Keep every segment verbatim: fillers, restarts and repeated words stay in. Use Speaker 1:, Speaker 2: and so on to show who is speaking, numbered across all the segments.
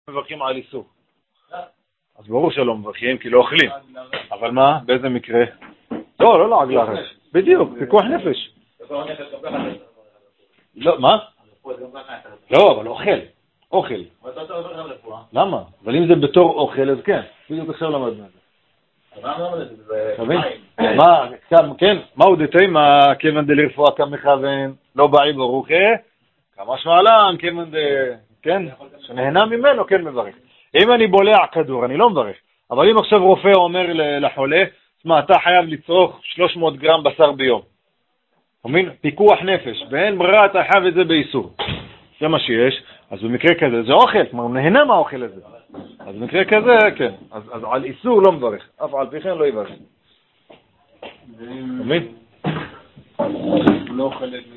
Speaker 1: מברכים על איסור. אז ברור שלא מברכים, כי לא אוכלים. אבל מה? באיזה מקרה? לא, לא לעג לרש. בדיוק, פיקוח נפש. לא, מה? לא, אבל אוכל. אוכל. למה? אבל אם זה בתור אוכל, אז כן. בדיוק עכשיו למדנו את זה. מה, כן, מה הוא דתאי? מה כיוון דלרפואה כמכוון? לא באי ברוכה? כמה שמעלם, כיוון ד... כן? שנהנה ממנו, כן מברך. אם אני בולע כדור, אני לא מברך. אבל אם עכשיו רופא אומר לחולה, מה, אתה חייב לצרוך שלוש מאות גרם בשר ביום. אומרים, פיקוח נפש, ואין ברירה, אתה חייב את זה באיסור. זה מה שיש. אז במקרה כזה, זה אוכל, כלומר, הוא נהנה מהאוכל הזה. אז במקרה כזה, כן. אז, אז על איסור לא מברך. אף על פי כן לא יברך. אומרים?
Speaker 2: לא אוכל את זה.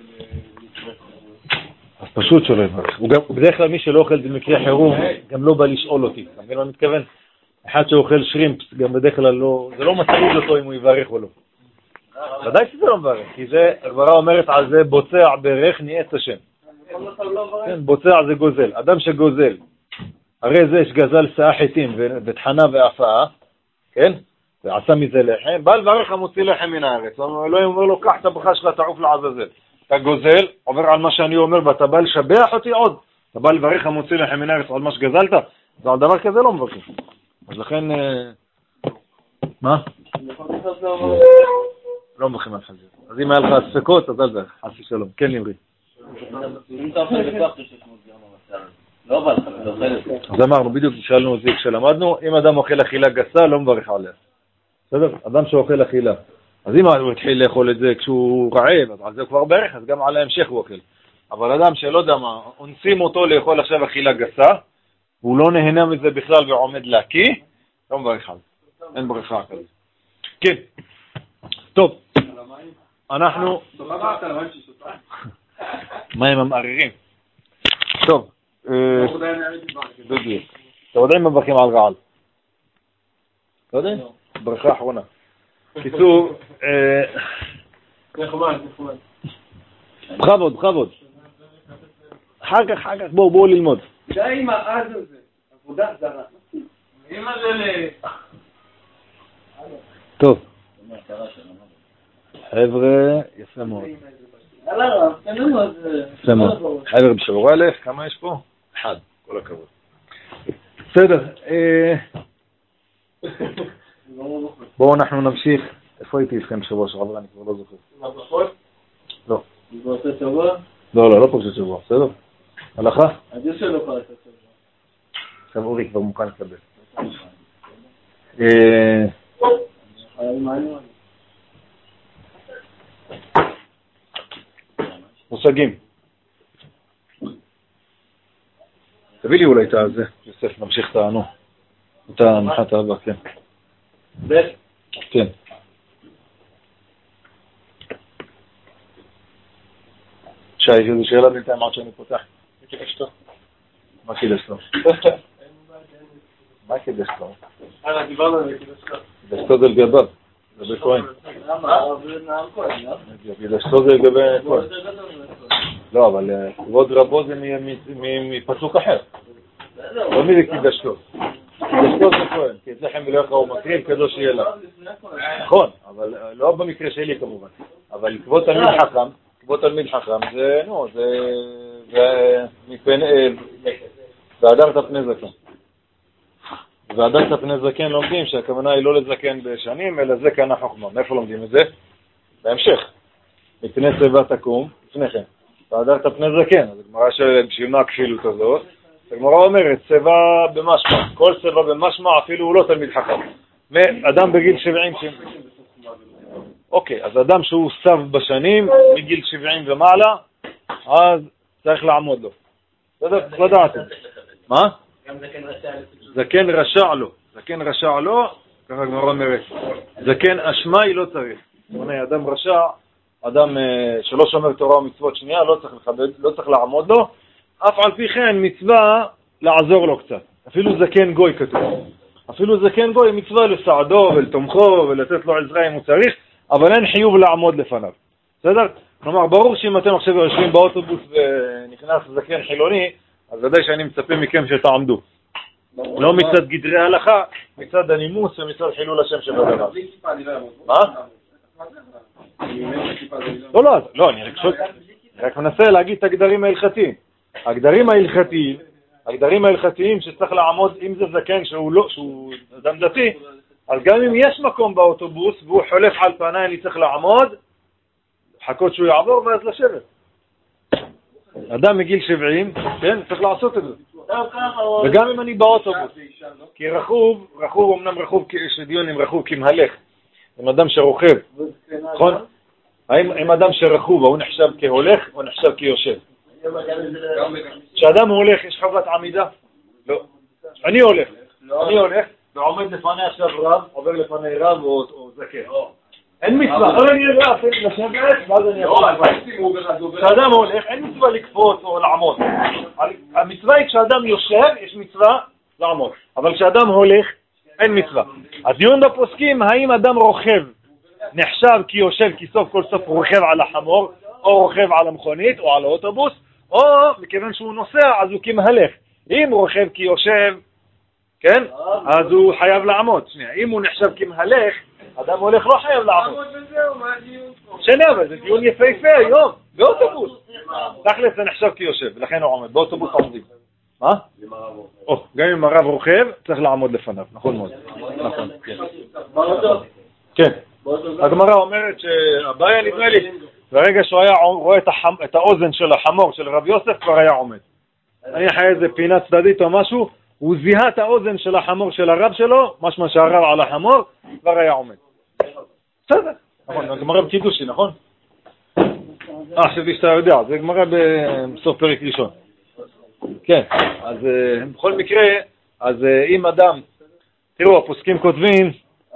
Speaker 1: אז פשוט שלא יברך. בדרך כלל מי שלא אוכל במקרה חירום, גם לא בא לשאול אותי. אתה מבין מה אני מתכוון? אחד שאוכל שרימפס, גם בדרך כלל לא, זה לא מטריד אותו אם הוא יברך או לא. ודאי שזה לא מברך, כי זה, הגמרא אומרת על זה, בוצע ברך ניאץ השם. כן, בוצע זה גוזל. אדם שגוזל, הרי זה שגזל שאה חיטים ותחנה ואפאה, כן? ועשה מזה לחם, בא לברך המוציא לחם מן הארץ. אלוהים אומר לו, קח את הברכה שלך, תעוף לעזאזל. אתה גוזל, עובר על מה שאני אומר, ואתה בא לשבח אותי עוד. אתה בא לברך המוציא לחם מן הארץ על מה שגזלת, אז על דבר כזה לא מברכים. אז לכן, מה? לא מברכים על חזיר. אז אם היה לך ספקות, אז אל תברך. חס ושלום. כן, נמרי.
Speaker 2: אם אתה אוכל בכוח, אתה שש מאות גרם בבשר. לא בא לך, אתה אוכל את זה.
Speaker 1: אז אמרנו, בדיוק שאלנו את זה כשלמדנו, אם אדם אוכל אכילה גסה, לא מברך עליה. בסדר? אדם שאוכל אכילה. אז אם הוא התחיל לאכול את זה כשהוא רעב, אז על זה הוא כבר ברך, אז גם על ההמשך הוא אוכל. אבל אדם שלא יודע מה, אונסים אותו לאכול עכשיו אכילה גסה, והוא לא נהנה מזה בכלל ועומד להקיא, לא מברך על זה. אין ברכה כזה. כן. טוב. אנחנו... מים המערערים. טוב. בדיוק. אתה יודע אם מברכים על רעל? לא יודע? ברכה אחרונה. קיצור, בכבוד, בכבוד. אחר כך, אחר כך, בואו, בואו ללמוד.
Speaker 2: די עם העז הזה, עבודה זרה. אמא זה ל...
Speaker 1: טוב. חבר'ה, יפה מאוד. יפה מאוד. חבר'ה בשבוע א', כמה יש פה? אחד, כל הכבוד. בסדר. בואו אנחנו נמשיך. איפה הייתי איתכם בשבוע שעבר? אני כבר לא זוכר.
Speaker 2: מהברכות?
Speaker 1: לא.
Speaker 2: בפרשת שבוע?
Speaker 1: לא, לא, לא פרשת שבוע, בסדר? הלכה?
Speaker 2: עדיף שלא פרשת שבוע.
Speaker 1: עכשיו אורי כבר מוכן לקבל. מושגים. תביא לי אולי את זה, יוסף, נמשיך את הענו. את המחת הבא, כן.
Speaker 2: ב'
Speaker 1: כן. שי, איזו שאלה בינתיים עד שאני פותח.
Speaker 2: קידשתו.
Speaker 1: מה קידשתו? מה קידשתו?
Speaker 2: אה, דיברנו על קידשתו.
Speaker 1: קידשתו זה לגביו, זה בכהן.
Speaker 2: למה? זה נער כהן, לא?
Speaker 1: קידשתו זה לגבי כהן. לא, אבל כבוד רבו זה מפסוק אחר. לא מי זה קידשתו. קידשתו זה כהן, כי אצלכם ולאך הוא מקריב קדוש יהיה לה. נכון, אבל לא במקרה שלי כמובן. אבל כבוד תלמיד חכם, כבוד תלמיד חכם זה, נו, זה... והדרת פני זקן. והדרת פני זקן לומדים שהכוונה היא לא לזקן בשנים, אלא זקן החוכמה. מאיפה לומדים את זה? בהמשך. מפני צבא תקום, לפני כן. והדרת פני זקן. אז הגמרא שבשביל מה הכפילות הזאת? הגמרא אומרת, צבא במשמע. כל צבא במשמע אפילו הוא לא תלמיד חכם. אדם בגיל שבעים ש... אוקיי, אז אדם שהוא סב בשנים, מגיל שבעים ומעלה, אז צריך לעמוד לו. צריך לדעת את זה. מה?
Speaker 2: גם זקן רשע לו.
Speaker 1: זקן רשע לו. זקן רשע לו, ככה הגמרא אומרת. זקן אשמאי לא צריך. אדם רשע, אדם שלא שומר תורה ומצוות שנייה, לא צריך לכבד, לא צריך לעמוד לו. אף על פי כן מצווה לעזור לו קצת. אפילו זקן גוי כתוב. אפילו זקן גוי מצווה לסעדו ולתומכו ולתת לו עזרה אם הוא צריך, אבל אין חיוב לעמוד לפניו. בסדר? כלומר, ברור שאם אתם עכשיו יושבים באוטובוס ונכנס זקן חילוני, אז ודאי שאני מצפה מכם שתעמדו. לא מצד גדרי ההלכה, מצד הנימוס ומצד חילול השם שבדבר. מה? לא, לא, לא, אני רק מנסה להגיד את הגדרים ההלכתיים. הגדרים ההלכתיים, הגדרים ההלכתיים שצריך לעמוד, אם זה זקן שהוא לא, שהוא אדם דתי, אז גם אם יש מקום באוטובוס והוא חולף על פניי, אני צריך לעמוד, חכות שהוא יעבור ואז לשבת. אדם מגיל שבעים, כן, צריך לעשות את זה. וגם אם אני באוטובוס, כי רכוב, רכוב, אמנם רכוב, יש דיון עם רכוב כמהלך, עם אדם שרוכב, נכון? האם עם אדם שרכוב, הוא נחשב כהולך או נחשב כיושב? כשאדם הולך, יש חובת עמידה? לא. אני הולך, אני הולך, ועומד לפני עכשיו רב, עובר לפני רב או זקן. אין מצווה, אבל אני יודע, אפילו לשבת, ואז אני יכול לעבור. כשאדם הולך, אין מצווה לקפוץ או לעמוד. המצווה היא כשאדם יושב, יש מצווה לעמוד. אבל כשאדם הולך, אין מצווה. הדיון בפוסקים, האם אדם רוכב, נחשב כי יושב, כי סוף כל סוף רוכב על החמור, או רוכב על המכונית, או על האוטובוס, או מכיוון שהוא נוסע, אז הוא כמהלך. אם רוכב כי יושב, כן? אז הוא חייב לעמוד. שנייה, אם הוא נחשב כמהלך, אדם הולך לא חייב לעמוד. שני, אבל זה דיון יפהפה היום, באוטובוס. תכלס זה נחשב כיושב, ולכן הוא עומד, באוטובוס עומדים. מה? גם אם הרב רוכב, צריך לעמוד לפניו, נכון מאוד. נכון, כן. כן. הגמרא אומרת שהבעיה נדמה לי, ברגע שהוא היה רואה את האוזן של החמור של רב יוסף, כבר היה עומד. אני חי איזה פינה צדדית או משהו, הוא זיהה את האוזן של החמור של הרב שלו, משמע שהרב על החמור, כבר היה עומד. בסדר, נכון, הגמרא בקידושי, נכון? אה, חשבתי שאתה יודע, זה גמרא בסוף פרק ראשון. כן, אז בכל מקרה, אז אם אדם, תראו, הפוסקים כותבים,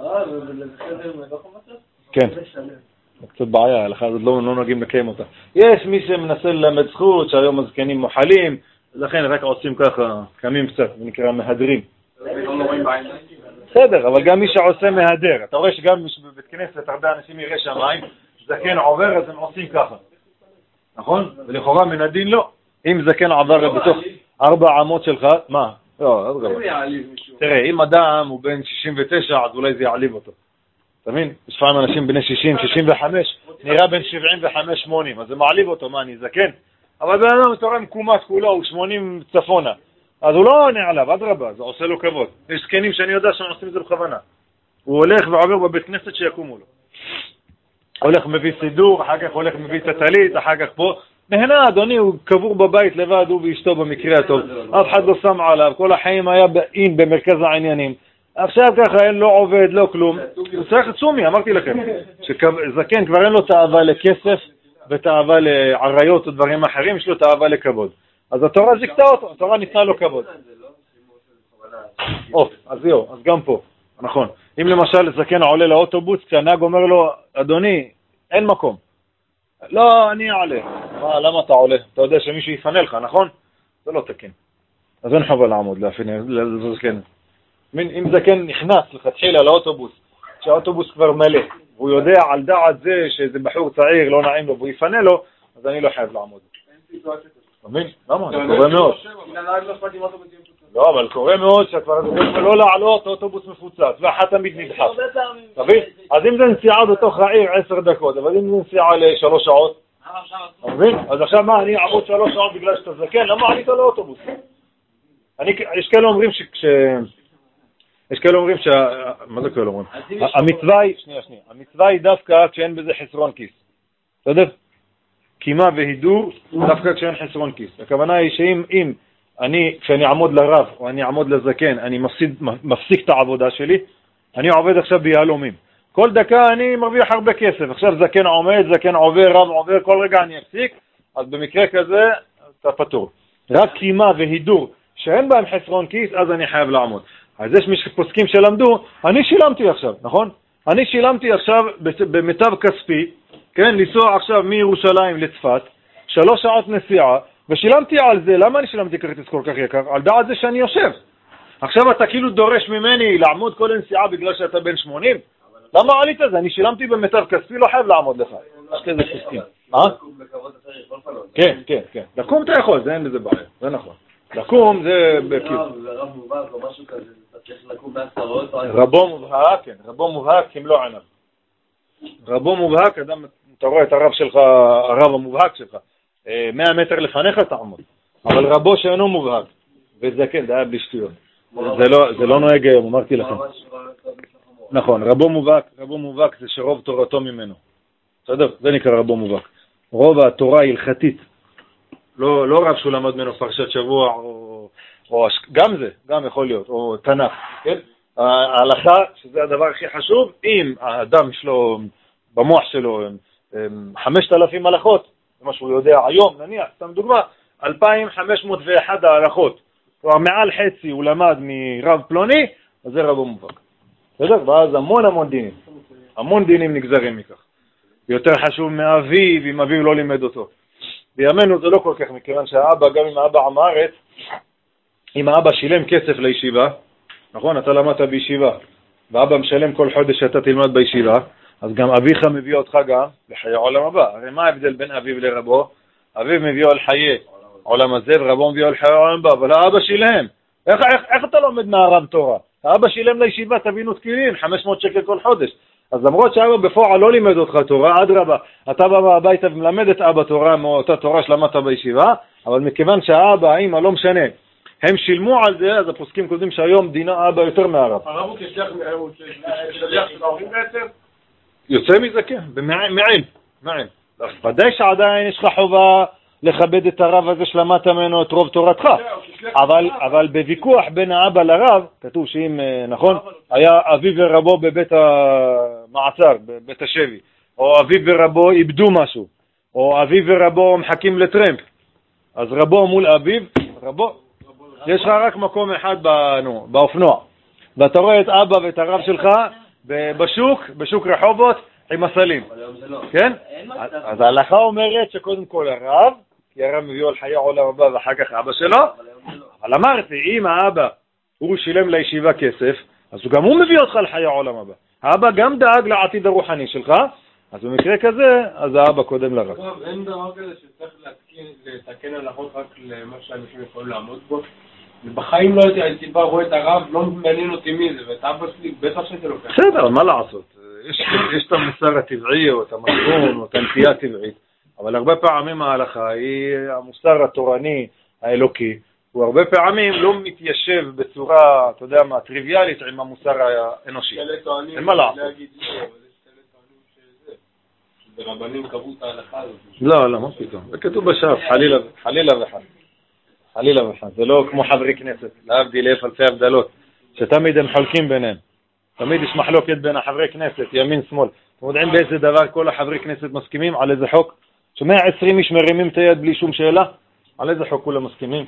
Speaker 1: כן, קצת בעיה, לך עוד לא נוגעים לקיים אותה. יש מי שמנסה ללמד זכות, שהיום הזקנים מוחלים, לכן רק עושים ככה, קמים קצת, זה נקרא מהדרים. בסדר, אבל גם מי שעושה מהדר, אתה רואה שגם בבית כנסת הרבה אנשים יראה שמיים, זקן עובר, אז הם עושים ככה. נכון? ולכאורה מן הדין לא. אם זקן עבר בתוך ארבע עמות שלך, מה? לא, אז גבר. תראה, אם אדם הוא בן שישים ותשע, אז אולי זה יעליב אותו. אתה מבין? יש פעם אנשים בני שישים, שישים וחמש, נראה בן שבעים וחמש, שמונים, אז זה מעליב אותו, מה, אני זקן? אבל בן אדם תורא מקומת כולו, הוא שמונים צפונה. אז הוא לא עונה עליו, אדרבה, זה עושה לו כבוד. יש זקנים שאני יודע שהם עושים את זה בכוונה. הוא הולך ועובר בבית כנסת שיקומו לו. הולך מביא סידור, אחר כך הולך מביא תטלית, אחר כך פה. נהנה, אדוני, הוא קבור בבית לבד, הוא ואשתו במקרה הטוב. אף אחד לא שם עליו, כל החיים היה באין, במרכז העניינים. עכשיו ככה אין לא עובד, לא כלום. הוא צריך צומי, אמרתי לכם. שזקן כבר אין לו תאווה לכסף, ותאווה לעריות ודברים אחרים, יש לו תאווה לכבוד. אז התורה זיקתה אותו, התורה ניתנה לו כבוד. או, אז זהו, אז גם פה, נכון. אם למשל זקן עולה לאוטובוס, כשהנהג אומר לו, אדוני, אין מקום. לא, אני אעלה. מה, למה אתה עולה? אתה יודע שמישהו יפנה לך, נכון? זה לא תקין. אז אין חבל לעמוד, לזקן. אם זקן נכנס לכתחילה לאוטובוס, כשהאוטובוס כבר מלא, והוא יודע על דעת זה שזה בחור צעיר, לא נעים לו, והוא יפנה לו, אז אני לא חייב לעמוד. מבין? למה? זה קורה מאוד. לא, אבל קורה מאוד שכבר לא לעלות אוטובוס מפוצץ, ואחת תמיד נדחף. תבין? אז אם זה נסיעה בתוך העיר עשר דקות, אבל אם זה נסיעה לשלוש שעות, מבין? אז עכשיו מה, אני אעמוד שלוש שעות בגלל שאתה זקן, למה עלית לאוטובוס? יש כאלה אומרים שכש... יש כאלה אומרים ש... מה זה כאלה אומרים? המצווה היא... שנייה, שנייה. המצווה היא דווקא כשאין בזה חסרון כיס. אתה יודע? קימה והידור דווקא כשאין חסרון כיס. הכוונה היא שאם אם אני, כשאני אעמוד לרב או אני אעמוד לזקן, אני מפסיד, מפסיק את העבודה שלי, אני עובד עכשיו ביהלומים. כל דקה אני מרוויח הרבה כסף. עכשיו זקן עומד, זקן עובר, רב עובר, כל רגע אני אפסיק. אז במקרה כזה אתה פטור. רק קימה והידור שאין בהם חסרון כיס, אז אני חייב לעמוד. אז יש מי שפוסקים שלמדו, אני שילמתי עכשיו, נכון? אני שילמתי עכשיו במיטב כספי, כן, לנסוע עכשיו מירושלים לצפת, שלוש שעות נסיעה, ושילמתי על זה. למה אני שילמתי כרטיס כל כך יקר? על דעת זה שאני יושב. עכשיו אתה כאילו דורש ממני לעמוד כל הנסיעה בגלל שאתה בן שמונים? למה עלית זה? אני שילמתי במיטב כספי, לא חייב לעמוד לך. יש כזה פוסקים. אה? כן, כן, כן. לקום אתה יכול, זה אין לזה בעיה, זה נכון. לקום זה כאילו.
Speaker 2: רב מובהק או משהו כזה, צריך לקום בעשרות.
Speaker 1: רבו מובהק, כן, רבו מובהק כמלוא עיניו. רבו מובהק, אדם, אתה רואה את הרב שלך, הרב המובהק שלך, מאה מטר לפניך תעמוד. אבל רבו שאינו מובהק, וזה כן, זה היה בלי שטויות. זה לא נוהג היום, אמרתי לכם. נכון, רבו מובהק, רבו מובהק זה שרוב תורתו ממנו. בסדר? זה נקרא רבו מובהק. רוב התורה ההלכתית, לא, לא רב שהוא למד ממנו פרשת שבוע, או, או גם זה, גם יכול להיות, או תנ"ך, כן? ההלכה, שזה הדבר הכי חשוב, אם האדם יש לו במוח שלו חמשת אלפים הלכות, זה מה שהוא יודע היום, נניח, סתם דוגמה, אלפיים וחמש מאות ואחת ההלכות, כלומר מעל חצי הוא למד מרב פלוני, אז זה רבו מובהק. בסדר? ואז המון המון דינים, המון דינים נגזרים מכך. יותר חשוב מאביו, אם אביו לא לימד אותו. בימינו זה לא כל כך, מכיוון שהאבא, גם אם האבא עם הארץ, אם האבא שילם כסף לישיבה, נכון, אתה למדת בישיבה, ואבא משלם כל חודש שאתה תלמד בישיבה, אז גם אביך מביא אותך גם לחיי עולם הבא. הרי מה ההבדל בין אביו לרבו? אביו מביא על חיי עולם הזה, ורבו מביא על חיי עולם הבא, אבל האבא שילם. איך, איך, איך אתה לומד מהרב תורה? האבא שילם לישיבה, תבינו תקילין, חמש מאות שקל כל חודש. אז למרות שאבא בפועל לא לימד אותך תורה, עד רבה, אתה בא הביתה ומלמד את אבא תורה מאותה תורה שלמדת בישיבה, אבל מכיוון שהאבא, האמא, לא משנה, הם שילמו על זה, אז הפוסקים קודמים שהיום דינה אבא יותר מהרב.
Speaker 3: הרב הוא כשליח של ההורים בעצם?
Speaker 1: יוצא מזה כן, במעין, מעין. ודאי שעדיין יש לך חובה לכבד את הרב הזה שלמדת ממנו את רוב תורתך. אבל, אבל בוויכוח בין האבא לרב, כתוב שאם, נכון, היה אביו ורבו בבית המעצר, בבית השבי, או אביו ורבו איבדו משהו, או אביו ורבו מחכים לטרמפ, אז רבו מול אביו, רבו, יש לך רק מקום אחד בנו, באופנוע, ואתה רואה את אבא ואת הרב שלך בשוק, בשוק רחובות, עם הסלים, כן? אז ההלכה אומרת שקודם כל הרב, כי הרב מביא על חיי עולם הבא ואחר כך אבא שלו, אבל אמרתי, אם האבא הוא שילם לישיבה כסף, אז גם הוא מביא אותך על חיי עולם הבא. האבא גם דאג לעתיד הרוחני שלך, אז במקרה כזה, אז האבא קודם לרב.
Speaker 3: אין דבר כזה שצריך לתקן הלכות רק למה שאנשים יכולים לעמוד בו? בחיים לא הייתי בא, רואה את הרב, לא מעניין אותי מי זה, ואת אבא שלי בטח שזה לוקח.
Speaker 1: בסדר, מה לעשות? יש, יש את המוסר הטבעי, או את המסגון, או את הנטייה הטבעית, אבל הרבה פעמים ההלכה היא המוסר התורני האלוקי, הוא הרבה פעמים לא מתיישב בצורה, אתה יודע מה, טריוויאלית עם המוסר האנושי. אין מה לעשות.
Speaker 3: ברבנים קבעו את ההלכה הזאת.
Speaker 1: לא, לא, מה פתאום. זה כתוב בשף, חלילה, חלילה וחד. חלילה וחד. זה לא כמו חברי כנסת, להבדיל אלף אלפי הבדלות, שתמיד הם חולקים ביניהם. תמיד יש מחלוקת בין החברי כנסת, ימין, שמאל. אתם יודעים באיזה דבר כל החברי כנסת מסכימים? על איזה חוק? שמאה עשרים איש מרימים את היד בלי שום שאלה? על איזה חוק כולם מסכימים?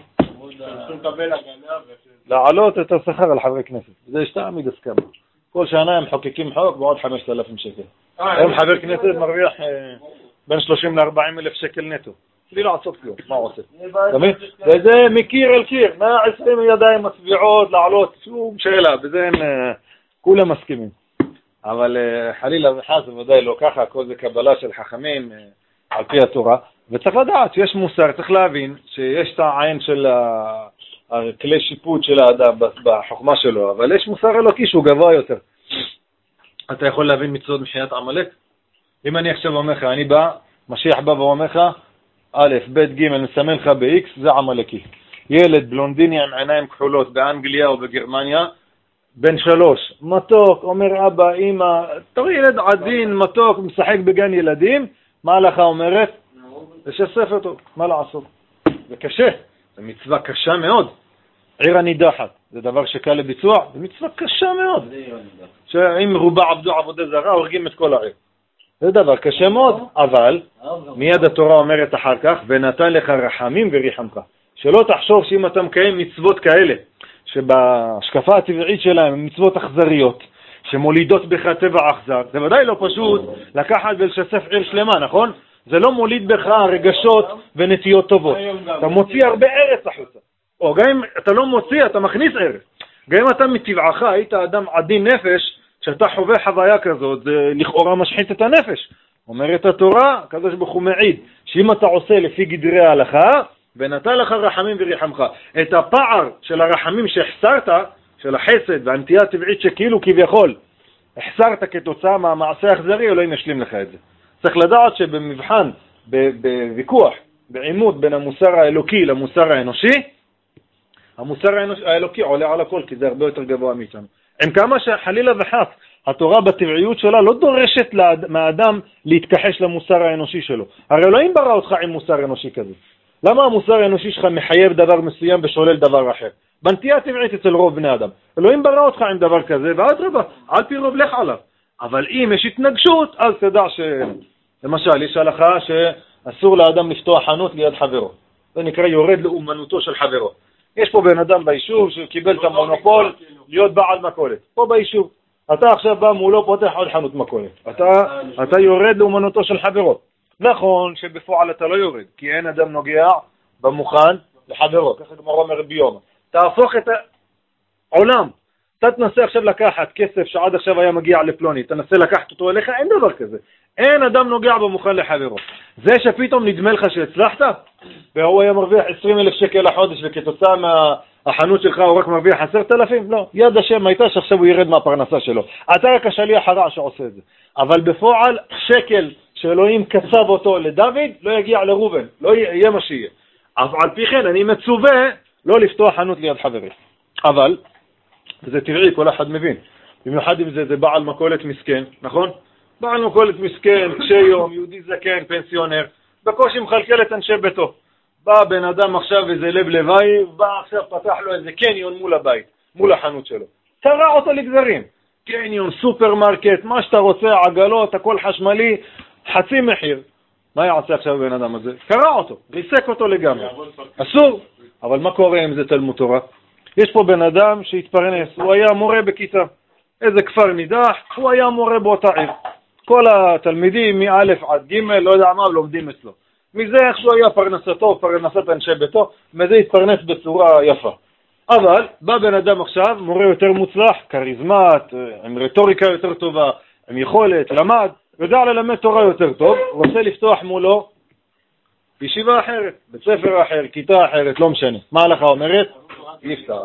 Speaker 1: להעלות את השכר על חברי כנסת. זה יש תמיד הסכמה. כל שנה הם חוקקים חוק בעוד חמשת אלפים שקל. היום חבר כנסת מרוויח בין שלושים לארבעים אלף שקל נטו. בלי לעשות כלום, מה הוא עושה? וזה מקיר אל קיר, מאה ועשרים ידיים מצביעות, לעלות, שום שאלה, בזה הם כולם מסכימים. אבל חלילה וחס, ודאי לא ככה, כל זה קבלה של חכמים על פי התורה, וצריך לדעת שיש מוסר, צריך להבין שיש את העין של הכלי שיפוט של האדם בחוכמה שלו, אבל יש מוסר אלוקי שהוא גבוה יותר. אתה יכול להבין מצוות מחיית עמלק? אם אני עכשיו אומר לך, אני בא, משיח בא ואומר לך, א', ב', ג', מסמן לך ב-X, זה עמלקי. ילד בלונדיני עם עיניים כחולות באנגליה או בגרמניה, בן שלוש, מתוק, אומר אבא, אמא, תראי ילד עדין, מתוק, משחק בגן ילדים, מה ההלכה אומרת? לשסף אותו, מה לעשות? זה קשה, זה מצווה קשה מאוד. עיר הנידחת, זה דבר שקל לביצוע, זה מצווה קשה מאוד. שאם רובה עבדו עבודה זרה, הורגים את כל העיר. זה דבר קשה מאוד, אבל מיד התורה אומרת אחר כך, ונתן לך רחמים וריחמך. שלא תחשוב שאם אתה מקיים מצוות כאלה, שבהשקפה הטבעית שלהם מצוות אכזריות, שמולידות בך טבע אכזר, זה ודאי לא פשוט לקחת ולשסף עיר שלמה, נכון? זה לא מוליד בך רגשות ונטיות טובות. אתה מוציא הרבה ארץ החוצה. או גם אם אתה לא מוציא, אתה מכניס ארץ. גם אם אתה מטבעך היית אדם עדין נפש, כשאתה חווה חוויה כזאת, זה לכאורה משחית את הנפש. אומרת התורה, הקדוש ברוך הוא מעיד, שאם אתה עושה לפי גדרי ההלכה, ונתן לך רחמים וריחמך. את הפער של הרחמים שהחסרת, של החסד והנטייה הטבעית שכאילו כביכול החסרת כתוצאה מהמעשה האכזרי, אלוהים ישלים לך את זה. צריך לדעת שבמבחן, בוויכוח, בעימות בין המוסר האלוקי למוסר האנושי, המוסר האלוקי עולה על הכל, כי זה הרבה יותר גבוה מאיתנו. עם כמה שחלילה וחס, התורה בטבעיות שלה לא דורשת מהאדם להתכחש למוסר האנושי שלו. הרי אלוהים ברא אותך עם מוסר אנושי כזה. למה המוסר האנושי שלך מחייב דבר מסוים ושולל דבר אחר? בנטייה טבעית אצל רוב בני אדם. אלוהים ברא אותך עם דבר כזה, ועד רבה, על פי רוב לך עליו. אבל אם יש התנגשות, אז תדע ש... למשל, יש הלכה שאסור לאדם לפתוח חנות ליד חברו. זה נקרא יורד לאומנותו של חברו. יש פה בן אדם ביישוב שקיבל את המונופול להיות בעל מכולת. פה ביישוב. אתה עכשיו בא מולו פותח עוד חנות מכולת. אתה, אתה יורד לאומנותו של חברו. נכון שבפועל אתה לא יורד, כי אין אדם נוגע במוכן לחברו. ככה גמרא אומר ביום. תהפוך את העולם. אתה תנסה עכשיו לקחת כסף שעד עכשיו היה מגיע לפלוני. תנסה לקחת אותו אליך, אין דבר כזה. אין אדם נוגע במוכן לחברו. זה שפתאום נדמה לך שהצלחת, והוא היה מרוויח עשרים אלף שקל לחודש, וכתוצאה מהחנות שלך הוא רק מרוויח עשרת אלפים, לא. יד השם הייתה שעכשיו הוא ירד מהפרנסה שלו. אתה רק השליח הרע שעושה את זה. אבל בפועל שקל שאלוהים קצב אותו לדוד, לא יגיע לרובן, לא יהיה מה שיהיה. אבל על פי כן אני מצווה לא לפתוח חנות ליד חברי. אבל, זה תראי, כל אחד מבין. במיוחד אם זה, זה בעל מכולת מסכן, נכון? בעל מכולת מסכן, קשי יום, יהודי זקן, פנסיונר, בקושי מחלקל את אנשי ביתו. בא בן אדם עכשיו איזה לב לוואי, בא עכשיו פתח לו איזה קניון מול הבית, מול החנות שלו. תרע אותו לגזרים. קניון, סופרמרקט, מה שאתה רוצה, עגלות, הכל חשמלי, חצי מחיר. מה יעשה עכשיו בן אדם הזה? קרע אותו, ריסק אותו לגמרי. אסור. אבל מה קורה אם זה תלמוד תורה? יש פה בן אדם שהתפרנס, הוא היה מורה בכיתה. איזה כפר נידח, הוא היה מורה באותה עיר. כל התלמידים מא' עד ג' לא יודע מה לומדים אצלו. מזה איכשהו היה פרנסתו, פרנסת אנשי ביתו, מזה התפרנס בצורה יפה. אבל בא בן אדם עכשיו, מורה יותר מוצלח, קריזמט, עם רטוריקה יותר טובה, עם יכולת, למד, יודע ללמד תורה יותר טוב, רוצה לפתוח מולו בישיבה אחרת, בית ספר אחר, כיתה אחרת, לא משנה. מה ההלכה אומרת? יפתח.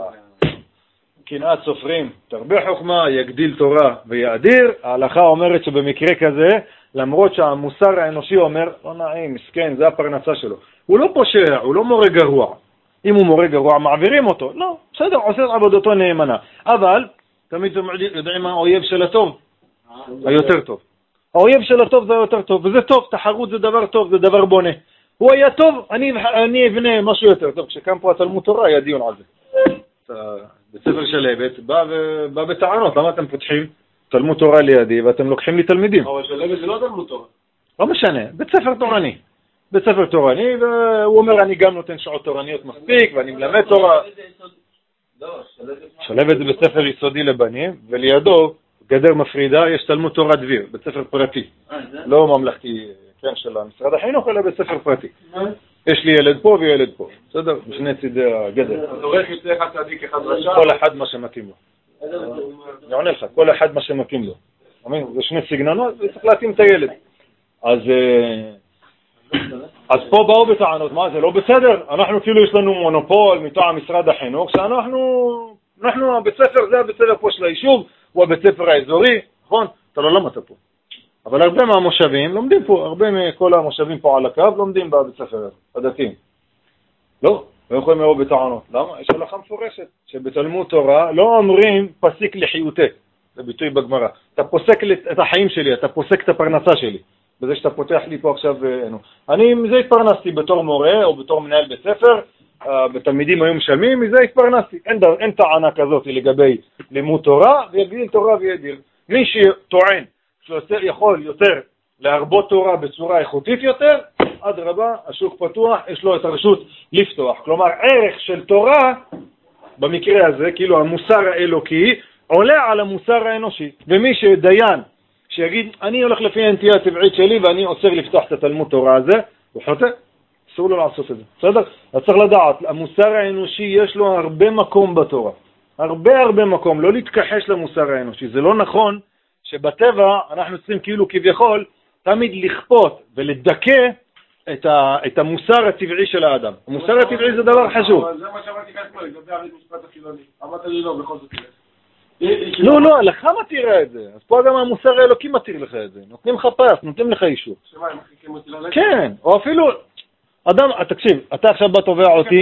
Speaker 1: קנאת סופרים, תרבה חוכמה, יגדיל תורה ויאדיר. ההלכה אומרת שבמקרה כזה, למרות שהמוסר האנושי אומר, לא נעים, מסכן, זה הפרנסה שלו. הוא לא פושע, הוא לא מורה גרוע. אם הוא מורה גרוע, מעבירים אותו. לא, בסדר, עושה את עבודתו נאמנה. אבל, תמיד יודעים מה האויב של הטוב? היותר טוב. האויב של הטוב זה היותר טוב, וזה טוב, תחרות זה דבר טוב, זה דבר בונה. הוא היה טוב, אני, אני אבנה משהו יותר טוב. כשקם פה התלמוד תורה, היה דיון על זה. בית ספר שלבת, בא, בא בטענות, למה אתם פותחים תלמוד תורה לידי ואתם לוקחים לי תלמידים?
Speaker 3: אבל שלבת זה לא תלמוד תורה.
Speaker 1: לא משנה, בית ספר תורני. בית ספר תורני, והוא אומר, אני גם נותן שעות תורניות מספיק, ואני מלמד תורה. שלבת זה בית ספר יסודי לבנים, ולידו, גדר מפרידה, יש תלמוד תורה דביר, בית ספר פרטי. לא ממלכתי, כן, של המשרד החינוך, אלא בית ספר פרטי. יש לי ילד פה וילד פה, בסדר? בשני צידי הגדר.
Speaker 3: אז הולך יוצא אחד צדיק, אחד רשע.
Speaker 1: כל אחד מה שמתאים לו. אני עונה לך, כל אחד מה שמתאים לו. זה שני סגנונות, וצריך להתאים את הילד. אז אז פה באו בטענות, מה זה לא בסדר? אנחנו כאילו יש לנו מונופול מטעם משרד החינוך, שאנחנו, אנחנו, הבית ספר זה הבית ספר פה של היישוב, הוא הבית ספר האזורי, נכון? אתה לא למדת פה. אבל הרבה מהמושבים לומדים פה, הרבה מכל המושבים פה על הקו לומדים בבית ספר הדתיים. לא, לא יכולים לבוא בטענות. למה? יש הלכה מפורשת, שבתלמוד תורה לא אומרים פסיק לחיותי, זה ביטוי בגמרא. אתה פוסק את החיים שלי, אתה פוסק את הפרנסה שלי, בזה שאתה פותח לי פה עכשיו, אני מזה התפרנסתי בתור מורה או בתור מנהל בית ספר, בתלמידים היו משלמים, מזה התפרנסתי. אין, אין טענה כזאת לגבי לימוד תורה, ויגדיל תורה וידיר. מי שטוען שיותר יכול יותר להרבות תורה בצורה איכותית יותר, עד רבה, השוק פתוח, יש לו את הרשות לפתוח. כלומר, ערך של תורה, במקרה הזה, כאילו המוסר האלוקי, עולה על המוסר האנושי. ומי שדיין, שיגיד, אני הולך לפי הנטייה הטבעית שלי, ואני עוצר לפתוח את התלמוד תורה הזה, הוא חוטא, אסור לו לעשות את זה. בסדר? אז צריך לדעת, המוסר האנושי יש לו הרבה מקום בתורה. הרבה הרבה מקום, לא להתכחש למוסר האנושי. זה לא נכון שבטבע אנחנו צריכים כאילו כביכול תמיד לכפות ולדכא את, ה, את המוסר הטבעי של האדם. המוסר הטבעי זה דבר חשוב.
Speaker 3: זה מה שאמרתי כאן כמו, לגבי הבית משפט החילוני. אמרת לי לא, בכל זאת.
Speaker 1: לא, לא, לך מתירה את זה. אז פה גם המוסר האלוקי מתיר לך את זה. נותנים לך פס, נותנים לך אישור.
Speaker 3: שמה, הם מחליקים אותי ללכת?
Speaker 1: כן, או אפילו... אדם, תקשיב, אתה עכשיו בא תובע אותי,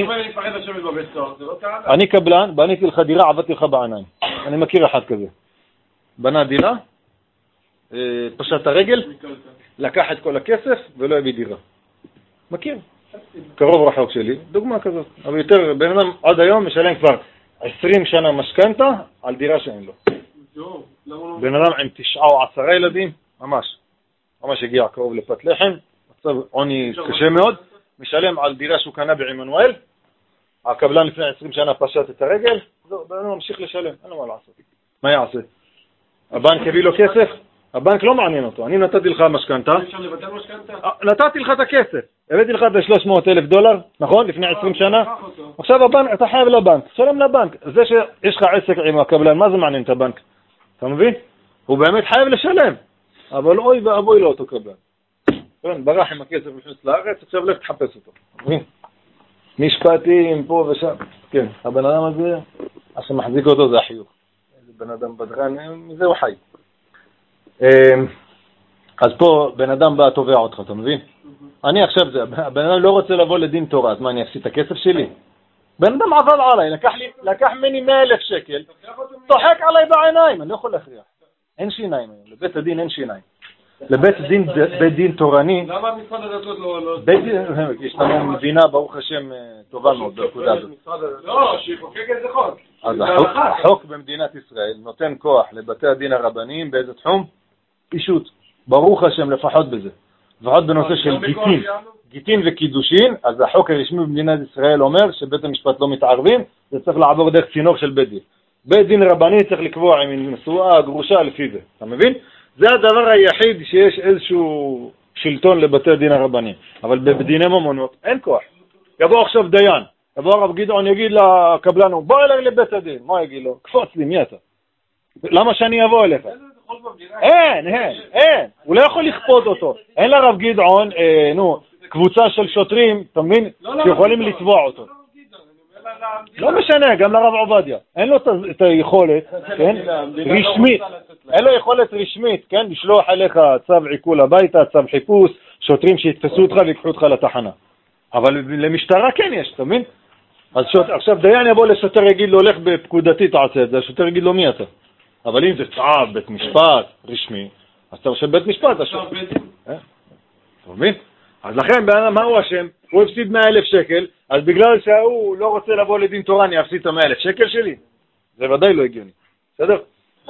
Speaker 1: אני קבלן, בניתי לך דירה, עבדתי לך בעיניים. אני מכיר אחד כזה. בנה דירה, פשט הרגל, לקח את כל הכסף ולא הביא דירה. מכיר? קרוב רחוק שלי, דוגמה כזאת. אבל יותר, בן אדם עד היום משלם כבר עשרים שנה משכנתה על דירה שאין לו. בן אדם עם תשעה או עשרה ילדים, ממש. ממש הגיע קרוב לפת לחם, מצב עוני קשה מאוד. משלם על דירה שהוא קנה בעמנואל, הקבלן לפני עשרים שנה פשט את הרגל, זהו, הוא ממשיך לשלם, אין לו מה לעשות. מה יעשה? הבנק הביא לו כסף? הבנק לא מעניין אותו, אני נתתי לך משכנתה.
Speaker 3: אפשר לבטל משכנתה?
Speaker 1: נתתי לך את הכסף, הבאתי לך ב-שלוש מאות אלף דולר, נכון? לפני עשרים שנה. עכשיו הבנק, אתה חייב לבנק, שלם לבנק. זה שיש לך עסק עם הקבלן, מה זה מעניין את הבנק? אתה מבין? הוא באמת חייב לשלם, אבל אוי ואבוי לו אותו קבלן. כן, ברח עם הכסף מחוץ לארץ, עכשיו לך תחפש אותו. משפטים פה ושם. כן, הבן אדם הזה, שמחזיק אותו זה החיוך. איזה בן אדם בדרן, מזה הוא חי. אז פה בן אדם בא תובע אותך, אתה מבין? אני עכשיו זה, הבן אדם לא רוצה לבוא לדין תורה, אז מה, אני אפסיד את הכסף שלי? בן אדם עבד עליי, לקח לי, לקח ממני מאה אלף שקל, צוחק עליי בעיניים, אני לא יכול להכריח. אין שיניים, לבית הדין אין שיניים. לבית דין, בית דין תורני,
Speaker 3: למה משרד הדתות לא...
Speaker 1: בית דין, יש לנו מדינה, ברוך השם, טובה מאוד בנקודה הזאת.
Speaker 3: לא, שיחוקק איזה חוק.
Speaker 1: אז החוק במדינת ישראל נותן כוח לבתי הדין הרבניים באיזה תחום? אישות. ברוך השם לפחות בזה. לפחות בנושא של גיטין, גיטין וקידושין, אז החוק הרשמי במדינת ישראל אומר שבית המשפט לא מתערבים, זה צריך לעבור דרך צינור של בית דין. בית דין רבני צריך לקבוע עם נשואה, גרושה לפי זה. אתה מבין? זה הדבר היחיד שיש איזשהו שלטון לבתי הדין הרבניים. אבל בדיני ממונות אין כוח. יבוא עכשיו דיין, יבוא הרב גדעון, יגיד לקבלן, בוא אליי לבית הדין. מה יגיד לו? קפוץ לי, מי אתה? למה שאני אבוא אליך? אין, אין, אין. הוא לא יכול לכפות אותו. אין לרב גדעון, נו, קבוצה של שוטרים, אתה מבין? שיכולים לתבוע אותו. לא משנה, גם לרב עובדיה. אין לו את היכולת, כן? רשמית. אין לו יכולת רשמית, כן? לשלוח אליך צו עיקול הביתה, צו חיפוש, שוטרים שיתפסו אותך ויקחו אותך לתחנה. אבל למשטרה כן יש, אתה מבין? אז עכשיו דיין יבוא לשוטר, יגיד לו, הולך בפקודתי תעשה את זה, השוטר יגיד לו, מי אתה? אבל אם זה צעב, בית משפט, רשמי, אז אתה חושב בית משפט, אתה מבין? אז לכן, מה הוא השם? הוא הפסיד מאה אלף שקל, אז בגלל שהוא לא רוצה לבוא לדין תורה, אני אפסיד את המאה אלף שקל שלי? זה ודאי לא הגיוני. בסדר?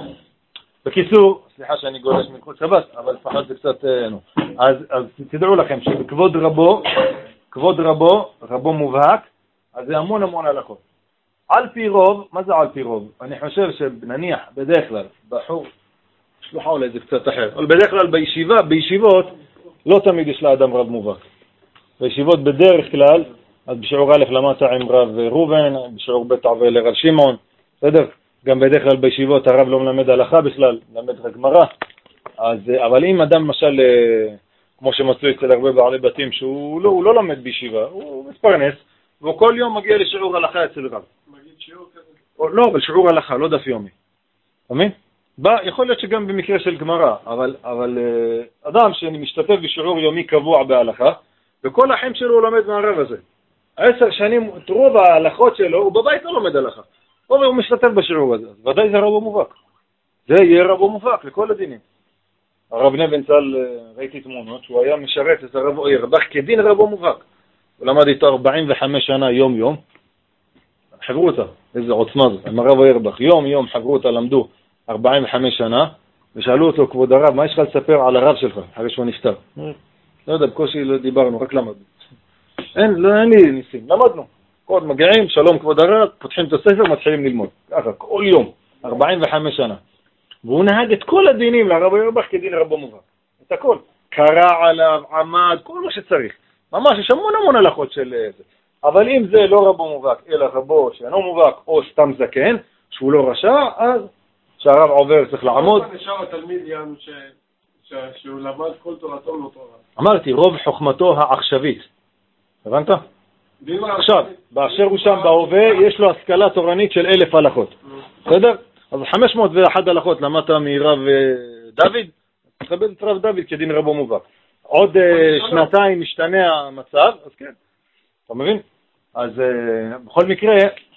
Speaker 1: בקיצור, סליחה שאני גולש מחוץ שבת, אבל לפחות זה קצת, נו. אז, אז תדעו לכם שבכבוד רבו, כבוד רבו, רבו מובהק, אז זה המון המון הלכות. על פי רוב, מה זה על פי רוב? אני חושב שנניח, בדרך כלל, בחור, שלוחה אולי זה קצת אחר, אבל בדרך כלל בישיבה, בישיבות, לא תמיד יש לאדם רב מובהק. בישיבות בדרך כלל, אז בשיעור א' למטה עם רב רובן, בשיעור ב' עבר לרב שמעון, בסדר? גם בדרך כלל בישיבות הרב לא מלמד הלכה בכלל, מלמד רק גמרא. אז, אבל אם אדם למשל, כמו שמצאו אצל הרבה בעלי בתים, שהוא לא, הוא לא למד בישיבה, הוא מתפרנס, והוא כל יום מגיע לשיעור הלכה אצל רב.
Speaker 3: מגיד שיעור כזה?
Speaker 1: או, לא, אבל שיעור הלכה, לא דף יומי. תמיד? בא, יכול להיות שגם במקרה של גמרא, אבל, אבל אדם שמשתתף בשיעור יומי קבוע בהלכה, וכל החיים שלו הוא לומד מהרב הזה. עשר שנים, רוב ההלכות שלו, הוא בבית לא לומד הלכה. הוא משתתף בשיעור הזה, אז ודאי זה רבו מובהק. זה יהיה רבו מובהק לכל הדינים. הרב נבן צל, ראיתי תמונות, שהוא היה משרת את הרב ירבך כדין רבו מובהק. הוא למד איתו ארבעים וחמש שנה יום יום. חברו אותה, איזה עוצמה זאת, עם הרב ירבך. יום יום חברו אותה, למדו ארבעים וחמש שנה, ושאלו אותו, כבוד הרב, מה יש לך לספר על הרב שלך, אחרי שהוא נפטר? לא יודע, בקושי לא דיברנו, רק למדנו. אין, לא, אין לי ניסים, למדנו. עוד מגיעים, שלום כבוד הרב, פותחים את הספר, מתחילים ללמוד. ככה, כל יום, ארבעים וחמש שנה. והוא נהג את כל הדינים לרב ירבך כדין רבו מובהק. את הכל. קרא עליו, עמד, כל מה שצריך. ממש, יש המון המון הלכות של זה. אבל אם זה לא רבו מובהק, אלא רבו שאינו מובהק, או סתם זקן, שהוא לא רשע, אז שהרב עובר צריך לעמוד.
Speaker 3: נשאר התלמיד ים שהוא למד כל תורתו לא תורה.
Speaker 1: אמרתי, רוב חוכמתו העכשווית. הבנת? עכשיו, באשר הוא שם בהווה, יש לו השכלה תורנית של אלף הלכות. בסדר? אז חמש מאות ואחת הלכות למדת מרב דוד, תכבד את רב דוד כדין רבו מובהק. עוד שנתיים משתנה המצב, אז כן, אתה מבין? אז בכל מקרה,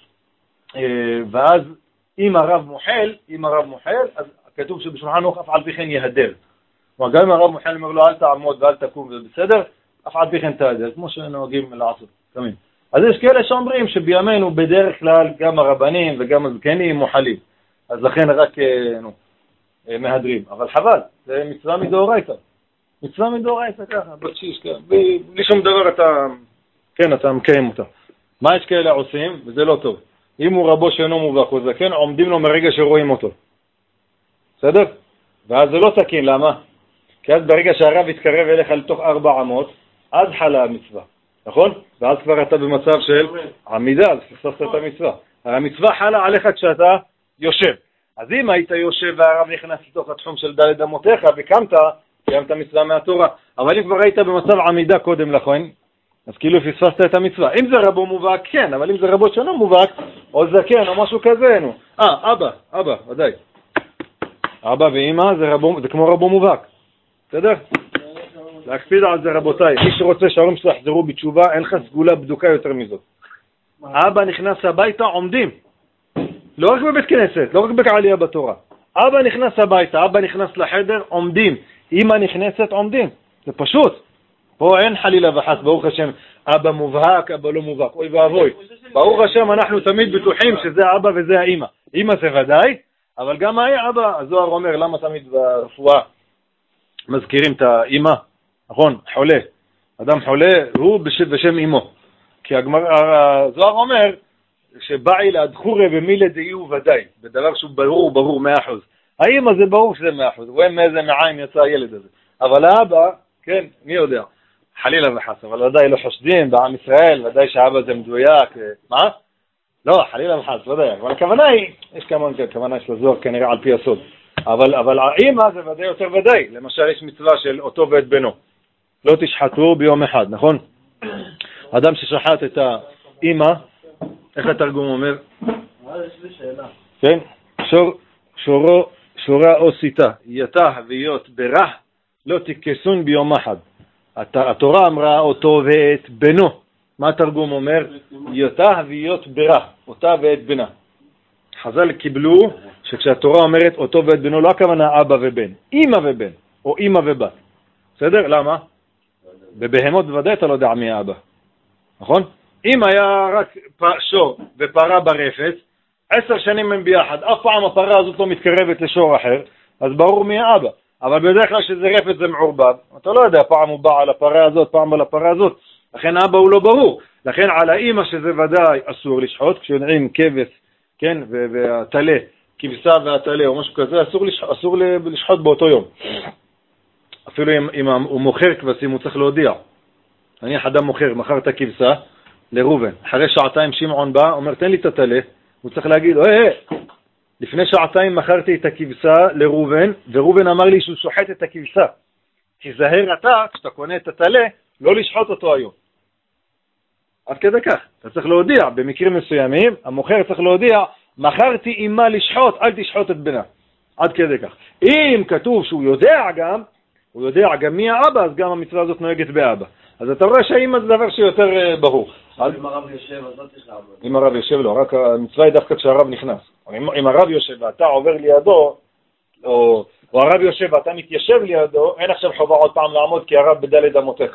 Speaker 1: ואז אם הרב מוחל, אם הרב מוחל, אז כתוב שבשולחן ערוך אף על פי כן יהדר. כלומר, גם אם הרב מוחל אומר לו אל תעמוד ואל תקום ובסדר, אף על פי כן תהדר, כמו שנוהגים לעשות. תמיד. אז יש כאלה שאומרים שבימינו בדרך כלל גם הרבנים וגם הזקנים מוחלים. אז לכן רק נו, מהדרים. אבל חבל, זה מצווה מדאורייתא. מצווה מדאורייתא ככה, בקשיש, כן. בלי שום דבר אתה, כן, אתה מקיים אותה. מה יש כאלה עושים? וזה לא טוב. אם הוא רבו שאינו מובהק או זקן, עומדים לו מרגע שרואים אותו. בסדר? ואז זה לא תקין, למה? כי אז ברגע שהרב יתקרב אליך לתוך ארבע אמות, אז חלה המצווה. נכון? ואז כבר אתה במצב של עמידה, אז פספסת את המצווה. המצווה חלה עליך כשאתה יושב. אז אם היית יושב והרב נכנס לתוך התחום של דלת אמותיך וקמת, קיימת מצווה מהתורה. אבל אם כבר היית במצב עמידה קודם לכן, אז כאילו פספסת את המצווה. אם זה רבו מובהק, כן, אבל אם זה רבו שאינו מובהק, או זקן או משהו כזה, נו. אה, אבא, אבא, ודאי. אבא ואמא זה, רבו, זה כמו רבו מובהק. בסדר? להקפיד על זה רבותיי, מי שרוצה שההורים שלו יחזרו בתשובה, אין לך סגולה בדוקה יותר מזאת. אבא נכנס הביתה, עומדים. לא רק בבית כנסת, לא רק בעלייה בתורה. אבא נכנס הביתה, אבא נכנס לחדר, עומדים. אמא נכנסת, עומדים. זה פשוט. פה אין חלילה וחס, ברוך השם, אבא מובהק, אבא לא מובהק. אוי ואבוי. ברוך השם, אנחנו תמיד בטוחים שזה האבא וזה האמא. אמא זה ודאי, אבל גם האבא, הזוהר אומר, למה תמיד ברפואה מזכירים את האמא? נכון, חולה. אדם חולה הוא בשם אמו. כי הזוהר אומר שבאי להדחורי ומילה דאיהו ודאי. בדבר שהוא ברור, ברור מאה אחוז. האמא זה ברור שזה מאה אחוז. רואה מאיזה מעיים יצא הילד הזה. אבל האבא, כן, מי יודע? חלילה וחס. אבל ודאי לא חושדים בעם ישראל, ודאי שהאבא זה מדויק. מה? לא, חלילה וחס, ודאי. אבל הכוונה היא, יש כמובן כוונה של הזוהר כנראה על פי הסוד. אבל, אבל האמא זה ודאי יותר ודאי. למשל יש מצווה של אותו ואת בנו. לא תשחטו ביום אחד, נכון? אדם ששחט את האמא, איך התרגום אומר?
Speaker 2: יש לי שאלה.
Speaker 1: כן? שור, שורו, שורה או סיטה, יתה הוויות ברע, לא תכסון ביום אחד. התורה אמרה אותו ואת בנו. מה התרגום אומר? יתה הוויות ברע, אותה ואת בנה. חז"ל קיבלו שכשהתורה אומרת אותו ואת בנו, לא הכוונה אבא ובן, אמא ובן, או אמא ובת. בסדר? למה? בבהמות בוודאי אתה לא יודע מי האבא. נכון? אם היה רק שור ופרה ברפת, עשר שנים הם ביחד, אף פעם הפרה הזאת לא מתקרבת לשור אחר, אז ברור מי האבא. אבל בדרך כלל שזה רפת זה מעורבב. אתה לא יודע, פעם הוא בא על הפרה הזאת, פעם על הפרה הזאת. לכן האבא הוא לא ברור. לכן על האמא שזה ודאי אסור לשחוט, כשיודעים כבש, כן, והתלה, כבשה והתלה או משהו כזה, אסור, לש... אסור לשחוט באותו יום. אפילו אם, אם הוא מוכר כבשים, הוא צריך להודיע. אני אדם מוכר, מכר את הכבשה לרובן. אחרי שעתיים שמעון בא, אומר, תן לי את התלה. הוא צריך להגיד, היי, היי, לפני שעתיים מכרתי את הכבשה לרובן, ורובן אמר לי שהוא שוחט את הכבשה. תיזהר אתה, כשאתה קונה את התלה, לא לשחוט אותו היום. עד כדי כך. אתה צריך להודיע, במקרים מסוימים, המוכר צריך להודיע, מכרתי אימה לשחוט, אל תשחוט את בנה. עד כדי כך. אם כתוב שהוא יודע גם, הוא יודע גם מי האבא, אז גם המצווה הזאת נוהגת באבא. אז אתה רואה שהאמא זה דבר שיותר ברור.
Speaker 2: אם הרב יושב, אז לא תשעבוד.
Speaker 1: אם הרב יושב לו, רק המצווה היא דווקא כשהרב נכנס. אם הרב יושב ואתה עובר לידו, או הרב יושב ואתה מתיישב לידו, אין עכשיו חובה עוד פעם לעמוד כי הרב בדלת אמותיך.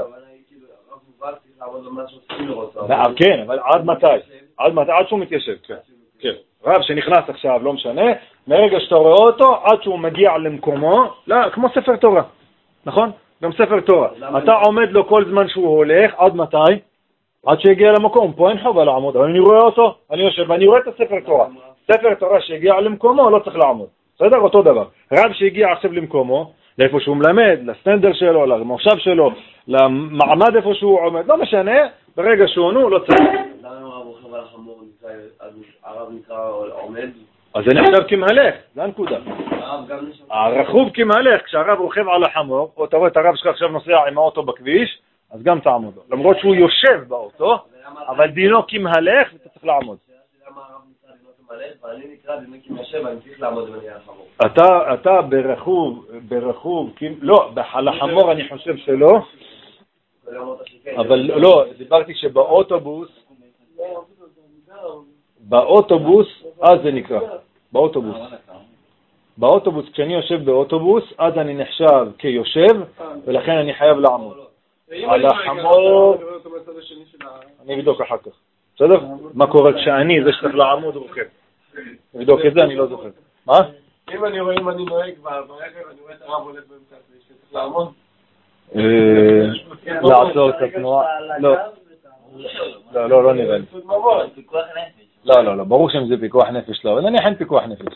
Speaker 1: כן, אבל עד מתי? עד מתי? עד שהוא מתיישב, כן. רב שנכנס עכשיו, לא משנה, מרגע שאתה רואה אותו, עד שהוא מגיע למקומו, לא, כמו ספר תורה, נכון? גם ספר תורה. אתה עומד לו כל זמן שהוא הולך, עד מתי? עד שיגיע למקום. פה אין חובה לעמוד, אבל אני רואה אותו, אני יושב ואני רואה את הספר תורה. ספר תורה שהגיע למקומו, לא צריך לעמוד. בסדר? אותו דבר. רב שהגיע עכשיו למקומו, לאיפה שהוא מלמד, לסטנדר שלו, למושב שלו, למעמד איפה שהוא עומד, לא משנה, ברגע שהוא נו, לא צריך.
Speaker 2: למה הרב רוכב על החמור, הרב נקרא עומד?
Speaker 1: אז זה נחשב כמהלך, זה הנקודה. הרכוב כמהלך, כשהרב רוכב על החמור, או אתה רואה את הרב שלך עכשיו נוסע עם האוטו בכביש, אז גם תעמוד לו. למרות שהוא יושב באוטו, אבל דינו כמהלך, ואתה צריך לעמוד. אתה, אתה ברכוב, ברכוב, לא, על החמור אני חושב שלא, אבל לא, דיברתי שבאוטובוס, באוטובוס, אז זה נקרא, באוטובוס. באוטובוס, כשאני יושב באוטובוס, אז אני נחשב כיושב, ולכן אני חייב לעמוד. על החמור, אני אבדוק אחר כך. בסדר? מה קורה כשאני, זה שצריך לעמוד רוכב. אבדוק את זה, אני לא זוכר. מה?
Speaker 3: אם אני רואה, אם אני נוהג ברכב, אני רואה את הרב הולך באמצע, שצריך לעמוד?
Speaker 1: לעצור את התנועה. לא. לא, לא, לא נראה לי. לא, לא, לא, ברור שזה פיקוח נפש לא, אבל נניח אין פיקוח נפש.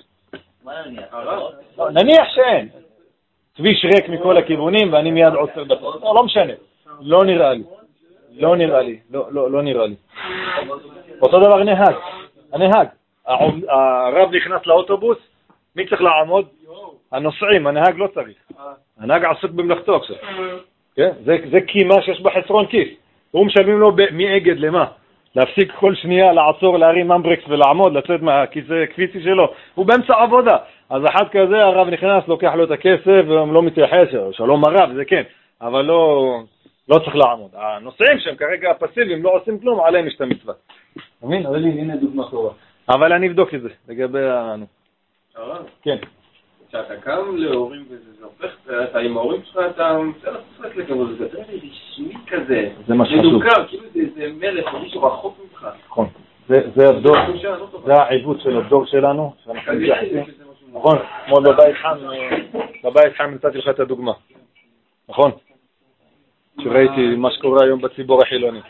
Speaker 1: נניח שאין. כביש ריק מכל הכיוונים ואני מיד עוצר דקות. לא, לא משנה. לא נראה לי. לא נראה לי. לא, לא, לא נראה לי. אותו דבר נהג. הנהג. הרב נכנס לאוטובוס, מי צריך לעמוד? הנוסעים, הנהג לא צריך. הנהג עסוק במלאכתו עכשיו. זה קימה שיש בה חסרון כיס. הוא משלמים לו מאגד למה? להפסיק כל שנייה, לעצור, להרים אמברקס ולעמוד, לצאת מהכיסא כפיסי שלו. הוא באמצע עבודה. אז אחד כזה, הרב נכנס, לוקח לו את הכסף, והוא לא מתייחס, שלום הרב, זה כן. אבל לא, לא צריך לעמוד. הנוסעים שהם כרגע הפסיביים, לא עושים כלום, עליהם יש את המצווה. מבין? אבל הנה דוגמה טובה. אבל אני אבדוק את זה, לגבי הנו.
Speaker 3: הרב?
Speaker 1: כן.
Speaker 3: כשאתה קם להורים וזה, זה הופך, אתה עם ההורים שלך, אתה מצא לספק לכבוד, זה תראה לי שמי כזה.
Speaker 1: זה מה שחשוב.
Speaker 3: מדוקר, כאילו זה מלך או מישהו רחוק ממך.
Speaker 1: נכון. זה הדור, זה העיוות של הדור שלנו, שאנחנו מתייחסים. נכון? כמו בבית חם, בבית חם נתתי לך את הדוגמה. נכון? שראיתי מה שקורה היום בציבור החילוני.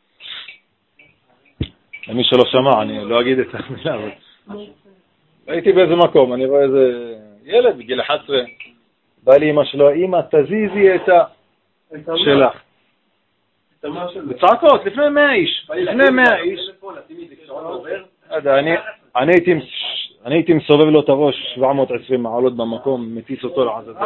Speaker 1: למי שלא שמע, אני לא אגיד את המילה, אבל... הייתי באיזה מקום, אני רואה איזה ילד בגיל אחת עשרה, בא לי אמא שלו, אמא תזיזי את שלך. בצעקות, לפני מאה איש, לפני מאה איש. אני הייתי מסובב לו את הראש שבע מאות ועשרים מעלות במקום, מטיס אותו לעזאזל.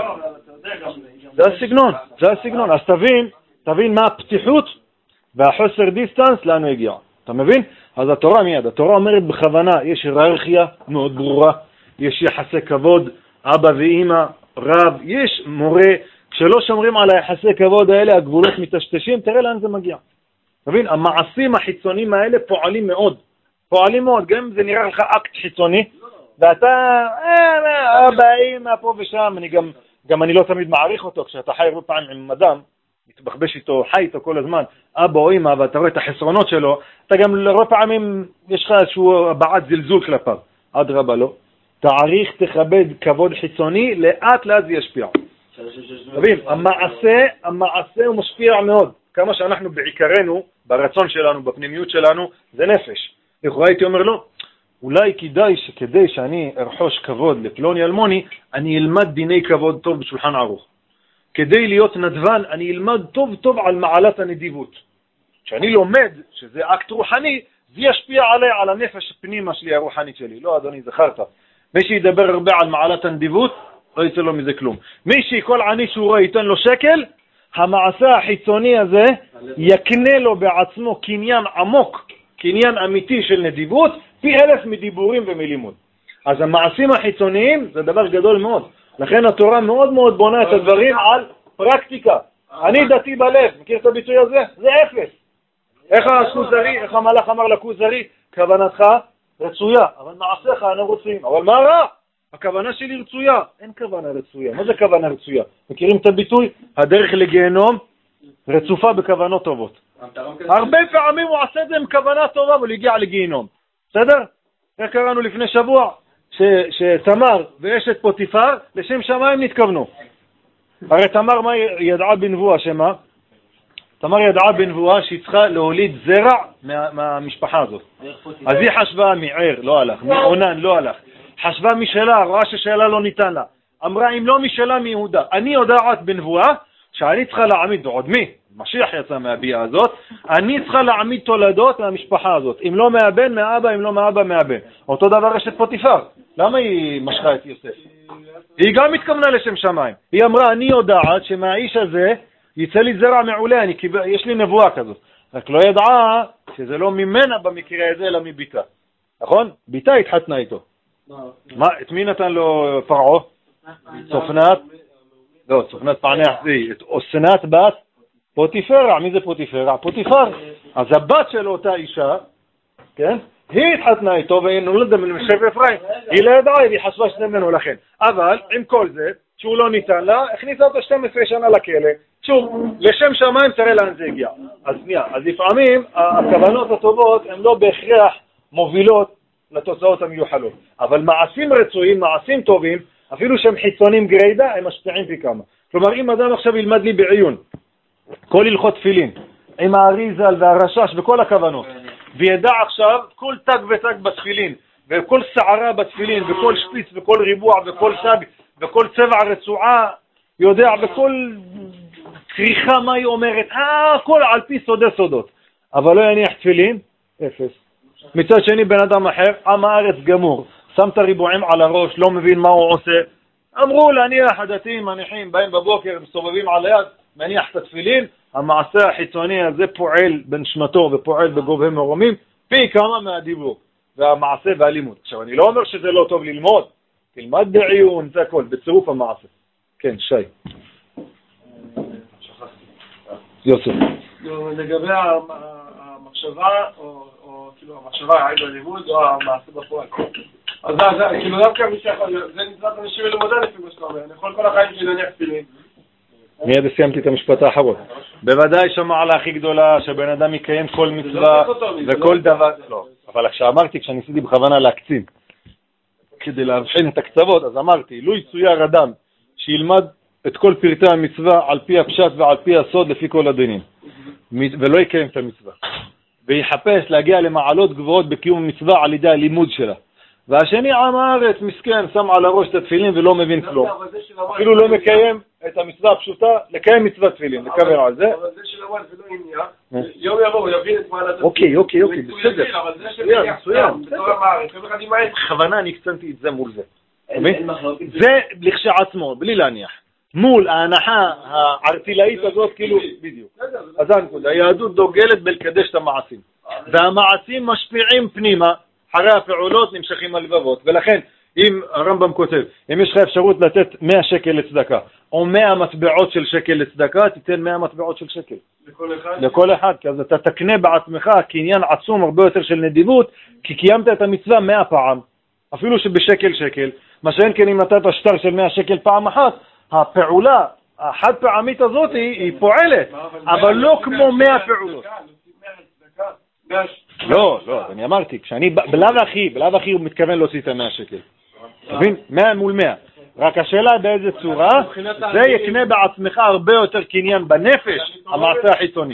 Speaker 1: זה הסגנון, זה הסגנון. אז תבין, תבין מה הפתיחות והחוסר דיסטנס לאנו הגיע. אתה מבין? אז התורה מיד, התורה אומרת בכוונה, יש היררכיה מאוד ברורה, יש יחסי כבוד, אבא ואמא, רב, יש מורה, כשלא שומרים על היחסי כבוד האלה, הגבולות מתשתשים, תראה לאן זה מגיע. אתה מבין? המעשים החיצוניים האלה פועלים מאוד, פועלים מאוד, גם אם זה נראה לך אקט חיצוני, ואתה, אה, אבא, אמא, פה ושם, אני גם, גם אני לא תמיד מעריך אותו, כשאתה חי הרבה פעמים עם אדם, מתבחבש איתו, חי איתו כל הזמן, אבא או אמא, ואתה רואה את החסרונות שלו, אתה גם לרוב פעמים יש לך איזשהו הבעת זלזול כלפיו. עד רבה לא. תעריך, תכבד כבוד חיצוני, לאט לאט זה ישפיע. תבין, המעשה, המעשה הוא משפיע מאוד. כמה שאנחנו בעיקרנו, ברצון שלנו, בפנימיות שלנו, זה נפש. לכאורה הייתי אומר לו, אולי כדאי שכדי שאני ארחוש כבוד לפלוני אלמוני, אני אלמד דיני כבוד טוב בשולחן ערוך. כדי להיות נדבן, אני אלמד טוב טוב על מעלת הנדיבות. כשאני לומד שזה אקט רוחני, זה ישפיע עלי, על הנפש הפנימה שלי, הרוחנית שלי. לא, אדוני, זכרת. מי שידבר הרבה על מעלת הנדיבות, לא יצא לו מזה כלום. מי שכל עני שהוא רואה ייתן לו שקל, המעשה החיצוני הזה יקנה לו בעצמו קניין עמוק, קניין אמיתי של נדיבות, פי אלף מדיבורים ומלימוד. אז המעשים החיצוניים זה דבר גדול מאוד. לכן התורה מאוד מאוד בונה את הדברים על פרקטיקה. אני דתי בלב, מכיר את הביטוי הזה? זה אפס. איך הכוזרי, איך המלאך אמר לכוזרי, כוונתך רצויה, אבל מעשיך אנו רוצים. אבל מה רע? הכוונה שלי רצויה. אין כוונה רצויה. מה זה כוונה רצויה? מכירים את הביטוי? הדרך לגיהנום רצופה בכוונות טובות. הרבה פעמים הוא עשה את זה עם כוונה טובה, אבל הגיע לגיהנום. בסדר? איך קראנו לפני שבוע? שתמר ואשת פוטיפר לשם שמיים נתכוונו. הרי תמר מה ידעה בנבואה שמה? תמר ידעה בנבואה שהיא צריכה להוליד זרע מה, מהמשפחה הזאת. אז היא חשבה מער, לא הלך, מעונן, לא הלך. חשבה משלה, רואה ששאלה לא ניתן לה. אמרה אם לא משלה מיהודה. אני יודעת בנבואה שאני צריכה להעמיד, עוד מי? משיח יצא מהביאה הזאת, אני צריכה להעמיד תולדות מהמשפחה הזאת. אם לא מהבן, מהאבא, אם לא מהאבא, מהבן. אותו דבר אשת פוטיפר. למה היא משכה את יוסף? היא גם התכוונה לשם שמיים. היא אמרה, אני יודעת שמהאיש הזה יצא לי זרע מעולה, אני, יש לי נבואה כזאת. רק לא ידעה שזה לא ממנה במקרה הזה, אלא מביתה. נכון? ביתה התחתנה איתו. מה, את מי נתן לו פרעה? צופנת? לא, צופנת פענח זה, את אסנת בת פוטיפרה. מי זה פוטיפרה? פוטיפר. אז הבת של אותה אישה, כן? היא התחתנה איתו והיא נולדה משבט אפרים. היא לא ידעה, היא חשבה שזה ממנו לכן. אבל עם כל זה, שהוא לא ניתן לה, הכניסה אותו שתים עשרה שנה לכלא. שוב, לשם שמיים תראה לאן זה הגיע. אז שנייה, אז לפעמים הכוונות הטובות הן לא בהכרח מובילות לתוצאות המיוחלות. אבל מעשים רצויים, מעשים טובים, אפילו שהם חיצונים גרידה, הם משפיעים פי כמה. כלומר, אם אדם עכשיו ילמד לי בעיון, כל הלכות תפילין, עם האריזל והרשש וכל הכוונות, וידע עכשיו כל תג ותג בתפילין, וכל שערה בתפילין, וכל שפיץ וכל ריבוע וכל תג וכל צבע רצועה, יודע בכל כריכה מה היא אומרת, אה, הכל על פי סודי סודות. אבל לא יניח תפילין, אפס. מצד שני בן אדם אחר, עם הארץ גמור, שם את הריבועים על הראש, לא מבין מה הוא עושה. אמרו להניח הדתיים, מניחים, באים בבוקר, מסובבים על היד, מניח את התפילין, המעשה החיצוני הזה פועל בנשמתו ופועל בגובה מרומים, פי כמה מהדיבור, והמעשה והלימוד. עכשיו, אני לא אומר שזה לא טוב ללמוד, תלמד בעיון, זה הכל, בצירוף המעשה. כן, שי. יוסף.
Speaker 3: לגבי המחשבה, או כאילו המחשבה, העין הלימוד, או המעשה בפועל. אז זה, כאילו דווקא מי שיכול, זה נצטרך אנשים ללמודה לפי מה שאתה אומר, אני יכול כל החיים שלי להניח תפילין.
Speaker 1: מיד סיימתי את המשפט האחרון. בוודאי שהמעלה הכי גדולה שבן אדם יקיים כל מצווה וכל דבר. לא, אבל כשאמרתי, כשניסיתי בכוונה להקצין, כדי להבחין את הקצוות, אז אמרתי, לו יצויר אדם שילמד את כל פרטי המצווה על פי הפשט ועל פי הסוד לפי כל הדינים, ולא יקיים את המצווה, ויחפש להגיע למעלות גבוהות בקיום המצווה על ידי הלימוד שלה. והשני עם הארץ, מסכן, שם על הראש את התפילין ולא מבין כלום. אפילו לא מקיים את המצווה הפשוטה, לקיים מצוות תפילין, לקבל על זה.
Speaker 3: אבל זה שלמד ולא עניין, יום יבוא, הוא יבין את מעלת התפילין.
Speaker 1: אוקיי, אוקיי, אוקיי, בסדר.
Speaker 3: אבל זה שמניח סתם, בתור המערכת,
Speaker 1: בכוונה אני הקצנתי את זה מול זה. זה לכשעצמו, בלי להניח. מול ההנחה הארטילאית הזאת, כאילו, בדיוק. אז הנקוד, היהדות דוגלת בלקדש את המעשים. והמעשים משפיעים פנימה, אחרי הפעולות נמשכים הלבבות, ולכן אם הרמב"ם כותב, אם יש לך אפשרות לתת מאה שקל לצדקה, או מאה מטבעות של שקל לצדקה, תיתן מאה מטבעות של שקל.
Speaker 3: לכל אחד?
Speaker 1: לכל אחד, כי אז אתה תקנה בעצמך כעניין עצום הרבה יותר של נדיבות, כי קיימת את המצווה מאה פעם, אפילו שבשקל שקל, מה שאין כן אם נתת שטר של מאה שקל פעם אחת, הפעולה החד פעמית הזאת היא, היא פועלת, אבל לא כמו מאה פעולות. לא, לא, אני אמרתי, כשאני, בלב אחי, בלב אחי הוא מתכוון להוציא את המאה שקל. תבין? מאה מול מאה. רק השאלה באיזה צורה, זה יקנה בעצמך הרבה יותר קניין בנפש, המעשה החיצוני.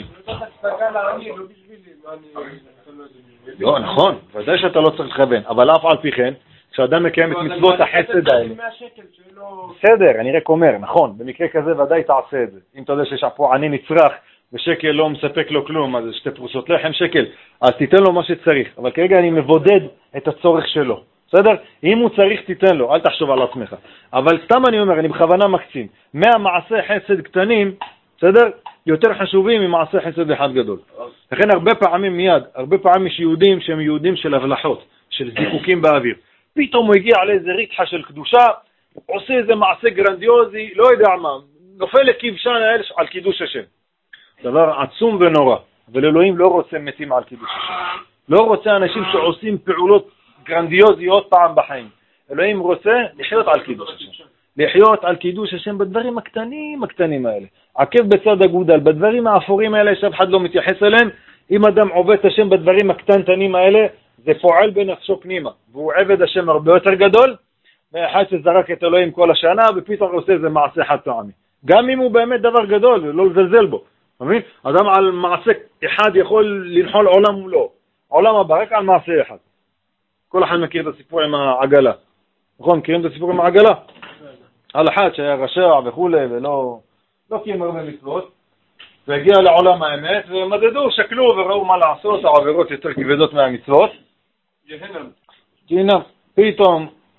Speaker 1: לא, נכון, ודאי שאתה לא צריך לכוון, אבל אף על פי כן, כשאדם מקיים את מצוות החסד האלה. בסדר, אני רק אומר, נכון, במקרה כזה ודאי תעשה את זה. אם אתה יודע שיש פה עני נצרך, ושקל לא מספק לו כלום, אז שתי פרוסות לחם שקל, אז תיתן לו מה שצריך. אבל כרגע אני מבודד את הצורך שלו. בסדר? אם הוא צריך, תיתן לו, אל תחשוב על עצמך. אבל סתם אני אומר, אני בכוונה מקצין. מהמעשה חסד קטנים, בסדר? יותר חשובים ממעשה חסד אחד גדול. לכן הרבה פעמים מיד, הרבה פעמים יש יהודים שהם יהודים של הבלחות, של זיקוקים באוויר. פתאום הוא הגיע לאיזה ריתחה של קדושה, עושה איזה מעשה גרנדיוזי, לא יודע מה, נופל לכבשן האל על קידוש השם. דבר עצום ונורא, אבל אלוהים לא רוצה מתים על קידוש השם. לא רוצה אנשים שעושים פעולות גרנדיוזיות פעם בחיים. אלוהים רוצה לחיות על קידוש השם. לחיות על קידוש השם בדברים הקטנים, הקטנים האלה. עקב בצד אגודל, בדברים האפורים האלה שאף אחד לא מתייחס אליהם. אם אדם עובד את השם בדברים הקטנטנים האלה, זה פועל בנפשו פנימה. והוא עבד השם הרבה יותר גדול, מאחד שזרק את אלוהים כל השנה, ופתאום עושה איזה מעשה חד פעמי. גם אם הוא באמת דבר גדול, לא לזלזל בו. מבין? אדם על מעשה אחד יכול לנחול עולם מולו. עולם הבא, רק על מעשה אחד. כל אחד מכיר את הסיפור עם העגלה. נכון? מכירים את הסיפור עם העגלה? על אחד שהיה רשע וכו' ולא לא קיים הרבה מצוות, והגיע לעולם האמת, ומדדו, שקלו וראו מה לעשות, העבירות יותר כבדות מהמצוות.
Speaker 3: גהנם.
Speaker 1: גהנם. פתאום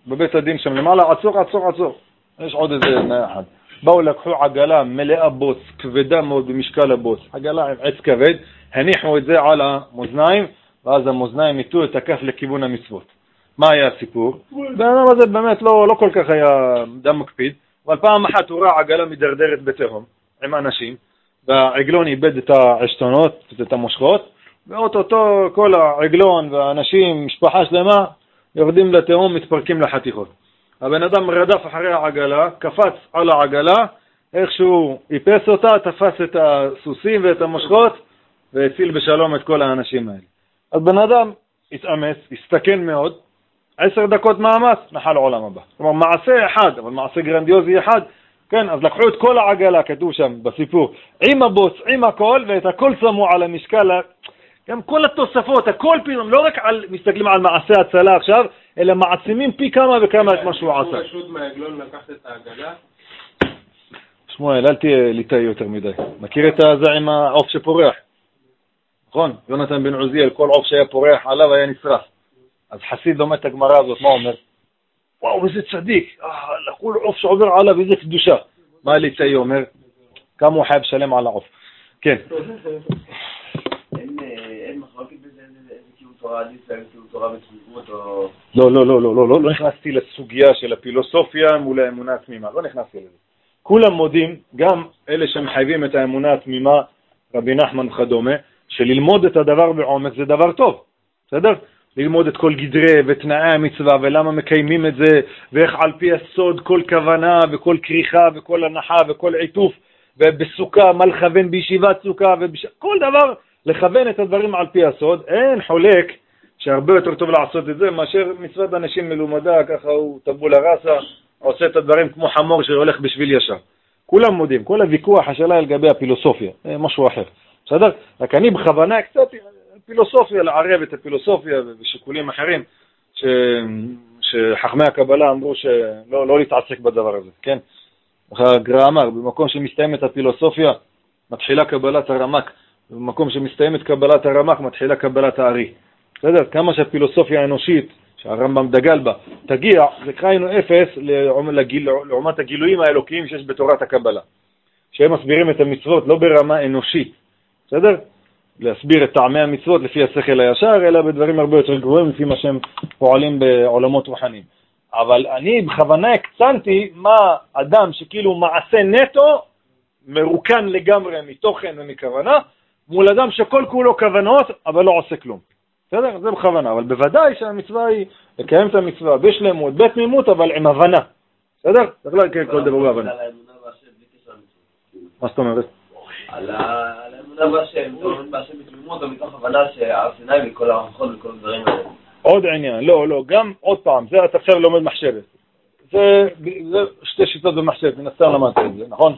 Speaker 1: בבית הדין שם למעלה, עצור, עצור, עצור. יש עוד איזה אחד. באו לקחו עגלה מלאה בוץ, כבדה מאוד במשקל הבוץ, עגלה עם עץ כבד, הניחו את זה על המאזניים, ואז המאזניים ניתו את הכף לכיוון המצוות. מה היה הסיפור? והאדם הזה באמת לא, לא כל כך היה דם מקפיד, אבל פעם אחת הוא ראה עגלה מדרדרת בתהום עם אנשים, והעגלון איבד את העשתונות, את המושכות, ואוטוטו כל העגלון והאנשים, משפחה שלמה, יורדים לתהום, מתפרקים לחתיכות. הבן אדם רדף אחרי העגלה, קפץ על העגלה, איכשהו איפס אותה, תפס את הסוסים ואת המושכות, והציל בשלום את כל האנשים האלה. אז בן אדם התאמץ, הסתכן מאוד, עשר דקות מאמץ, נחל עולם הבא. כלומר, מעשה אחד, אבל מעשה גרנדיוזי אחד, כן, אז לקחו את כל העגלה, כתוב שם בסיפור, עם הבוץ, עם הכל, ואת הכל שמו על המשקל, גם כל התוספות, הכל פתאום, לא רק על, מסתכלים על מעשה הצלה עכשיו, אלא מעצימים פי כמה וכמה את מה שהוא עשה.
Speaker 3: הוא רשות מהעגלון לקחת את העגלה?
Speaker 1: שמואל, אל תהיה ליטאי יותר מדי. מכיר את זה עם העוף שפורח? נכון? יונתן בן עוזיאל, כל עוף שהיה פורח עליו היה נשרף. אז חסיד לומד את הגמרא הזאת, מה אומר? וואו, איזה צדיק, כל עוף שעובר עליו, איזה קדושה. מה ליטאי אומר? כמה הוא חייב שלם על העוף. כן.
Speaker 2: אין מחלוקת בזה, איזה קיום תורה עדיף, איזה קיום תורה בתמימות או...
Speaker 1: לא, לא, לא, לא, לא, לא נכנסתי לסוגיה של הפילוסופיה מול האמונה התמימה, לא נכנסתי לזה. כולם מודים, גם אלה שמחייבים את האמונה התמימה, רבי נחמן וכדומה, שללמוד את הדבר בעומק זה דבר טוב, בסדר? ללמוד את כל גדרי ותנאי המצווה ולמה מקיימים את זה, ואיך על פי הסוד כל כוונה וכל כריכה וכל הנחה וכל עיתוף, ובסוכה מה לכוון בישיבת סוכה, ובש... כל דבר לכוון את הדברים על פי הסוד. אין חולק שהרבה יותר טוב לעשות את זה מאשר מצוות אנשים מלומדה, ככה הוא טבולה רסה, עושה את הדברים כמו חמור שהולך בשביל ישר. כולם מודים, כל הוויכוח השאלה על גבי הפילוסופיה, משהו אחר. בסדר? רק אני בכוונה קצת פילוסופיה, לערב את הפילוסופיה ושיקולים אחרים, ש... שחכמי הקבלה אמרו שלא לא להתעסק בדבר הזה, כן? הגר"א אמר, במקום שמסתיימת הפילוסופיה, מתחילה קבלת הרמק, במקום שמסתיימת קבלת הרמק, מתחילה קבלת הארי. בסדר? כמה שהפילוסופיה האנושית, שהרמב"ם דגל בה, תגיע, זה קראינו אפס לעומת הגילויים האלוקיים שיש בתורת הקבלה. שהם מסבירים את המצוות לא ברמה אנושית, בסדר? להסביר את טעמי המצוות לפי השכל הישר, אלא בדברים הרבה יותר גבוהים לפי מה שהם פועלים בעולמות רוחניים. אבל אני בכוונה הקצנתי מה אדם שכאילו מעשה נטו, מרוקן לגמרי מתוכן ומכוונה, מול אדם שכל כולו כוונות, אבל לא עושה כלום. בסדר? זה בכוונה, אבל בוודאי שהמצווה היא לקיים את המצווה בשלמות, בתמימות, אבל עם הבנה. בסדר? צריך להקריא כל דבר בהבנה. מה זאת אומרת?
Speaker 2: על האמונה בהשם, בהשם בתמימות, ומתוך הבנה שהר סיני וכל ההוכחות וכל הדברים האלה.
Speaker 1: עוד עניין, לא, לא, גם עוד פעם, זה אתה עכשיו לומד מחשבת. זה, זה שתי שיטות במחשבת, מנסה למדת את זה, נכון?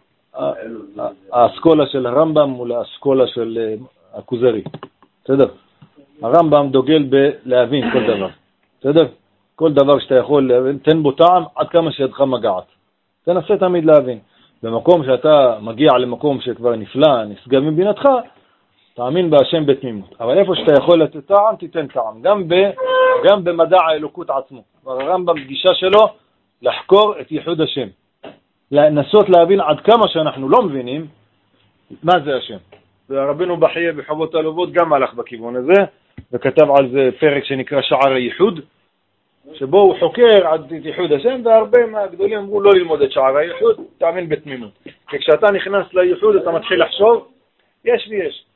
Speaker 1: האסכולה של הרמב"ם מול האסכולה של הכוזרי. בסדר? הרמב"ם דוגל בלהבין כל דבר. בסדר? כל דבר שאתה יכול להבין, תן בו טעם עד כמה שידך מגעת. תנסה תמיד להבין. במקום שאתה מגיע למקום שכבר נפלא, נסגר מבינתך, תאמין בהשם בתמימות. אבל איפה שאתה יכול לתת טעם, תיתן טעם. גם, ב, גם במדע האלוקות עצמו. הרמב"ם בגישה שלו לחקור את ייחוד השם. לנסות להבין עד כמה שאנחנו לא מבינים מה זה השם. ורבינו בחייה בחובות הלוות גם הלך בכיוון הזה, וכתב על זה פרק שנקרא שער הייחוד, שבו הוא חוקר עד ייחוד השם, והרבה מהגדולים אמרו לא ללמוד את שער הייחוד, תאמין בתמימות. כי כשאתה נכנס לייחוד אתה מתחיל לחשוב, יש ויש.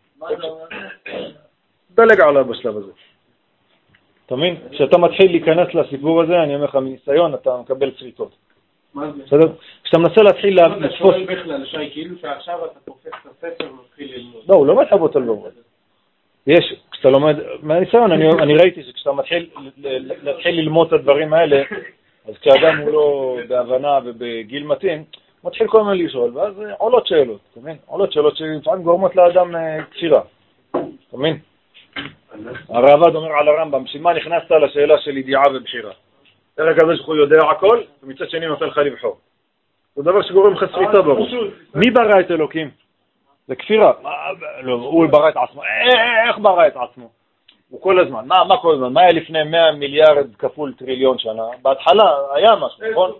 Speaker 1: דלג עליו בשלב הזה. תאמין? כשאתה מתחיל להיכנס לסיפור הזה, אני אומר לך מניסיון, אתה מקבל צריטות. בסדר? כשאתה מנסה להתחיל לתפוס... אתה שואל
Speaker 3: בכלל, שי, כאילו שעכשיו אתה תופס את הספר ומתחיל ללמוד.
Speaker 1: לא, הוא לא מחוות על לומד. יש, כשאתה לומד, מהניסיון, אני, אני ראיתי שכשאתה מתחיל, להתחיל ללמוד את הדברים האלה, אז כשאדם הוא לא בהבנה ובגיל מתאים, מתחיל כל מיני לשאול, ואז עולות שאלות, אתה מבין? עולות שאלות שלפעמים גורמות לאדם כפירה, אתה מבין? הרעב"ד אומר על הרמב"ם, שמה נכנסת לשאלה של ידיעה ובחירה? דרך כזה שהוא יודע הכל, ומצד שני נותן לך לבחור. זה דבר שגורם לך שריטה בראש. מי ברא את אלוקים? זה כפירה. לא, הוא ברא את עצמו. איך ברא את עצמו? הוא כל הזמן. מה, מה כל הזמן? מה היה לפני מאה מיליארד כפול טריליון שנה? בהתחלה היה משהו, נכון?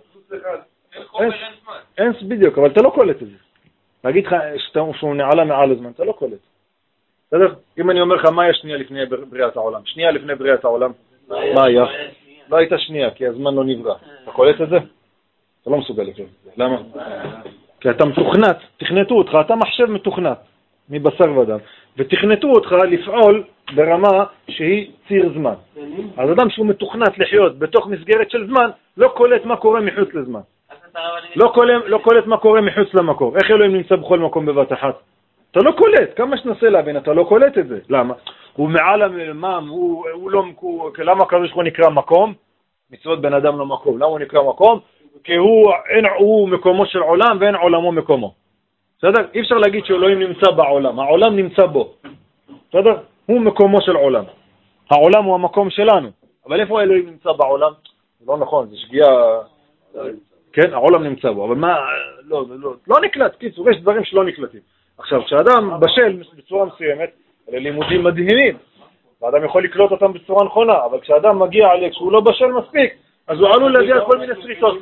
Speaker 1: אין בדיוק, אבל אתה לא קולט את זה. להגיד לך שהוא נעלה מעל הזמן, אתה לא קולט. בסדר? אם אני אומר לך, מה היה שנייה לפני בריאת העולם? שנייה לפני בריאת העולם, מה היה? לא הייתה שנייה, כי הזמן לא נברא. אתה קולט את זה? אתה לא מסוגל לקלוט את זה. למה? כי אתה מתוכנת, תכנתו אותך, אתה מחשב מתוכנת, מבשר ודם, ותכנתו אותך לפעול ברמה שהיא ציר זמן. אז אדם שהוא מתוכנת לחיות בתוך מסגרת של זמן, לא קולט מה קורה מחוץ לזמן. לא קולט, לא קולט מה קורה מחוץ למקור. איך אלוהים נמצא בכל מקום בבת אחת? אתה לא קולט, כמה שנסה להבין, אתה לא קולט את זה. למה? הוא מעל המלמם, הוא, הוא לא, הוא, למה הקדוש ברוך הוא נקרא מקום? מצוות בן אדם לא מקום. למה הוא נקרא מקום? כי הוא, אין, הוא מקומו של עולם ואין עולמו מקומו. בסדר? אי אפשר להגיד שאלוהים נמצא בעולם, העולם נמצא בו. בסדר? הוא מקומו של עולם. העולם הוא המקום שלנו. אבל איפה אלוהים נמצא בעולם? זה לא נכון, זה שגיאה. כן, העולם נמצא בו. אבל מה, לא, לא, לא נקלט, קיצור, יש דברים שלא נקלטים. עכשיו, כשאדם בשל בצורה מסוימת, אלה לימודים מדהימים, ואדם יכול לקלוט אותם בצורה נכונה, אבל כשאדם מגיע עליה, כשהוא לא בשל מספיק, אז הוא עלול להגיע כל מיני שריטות.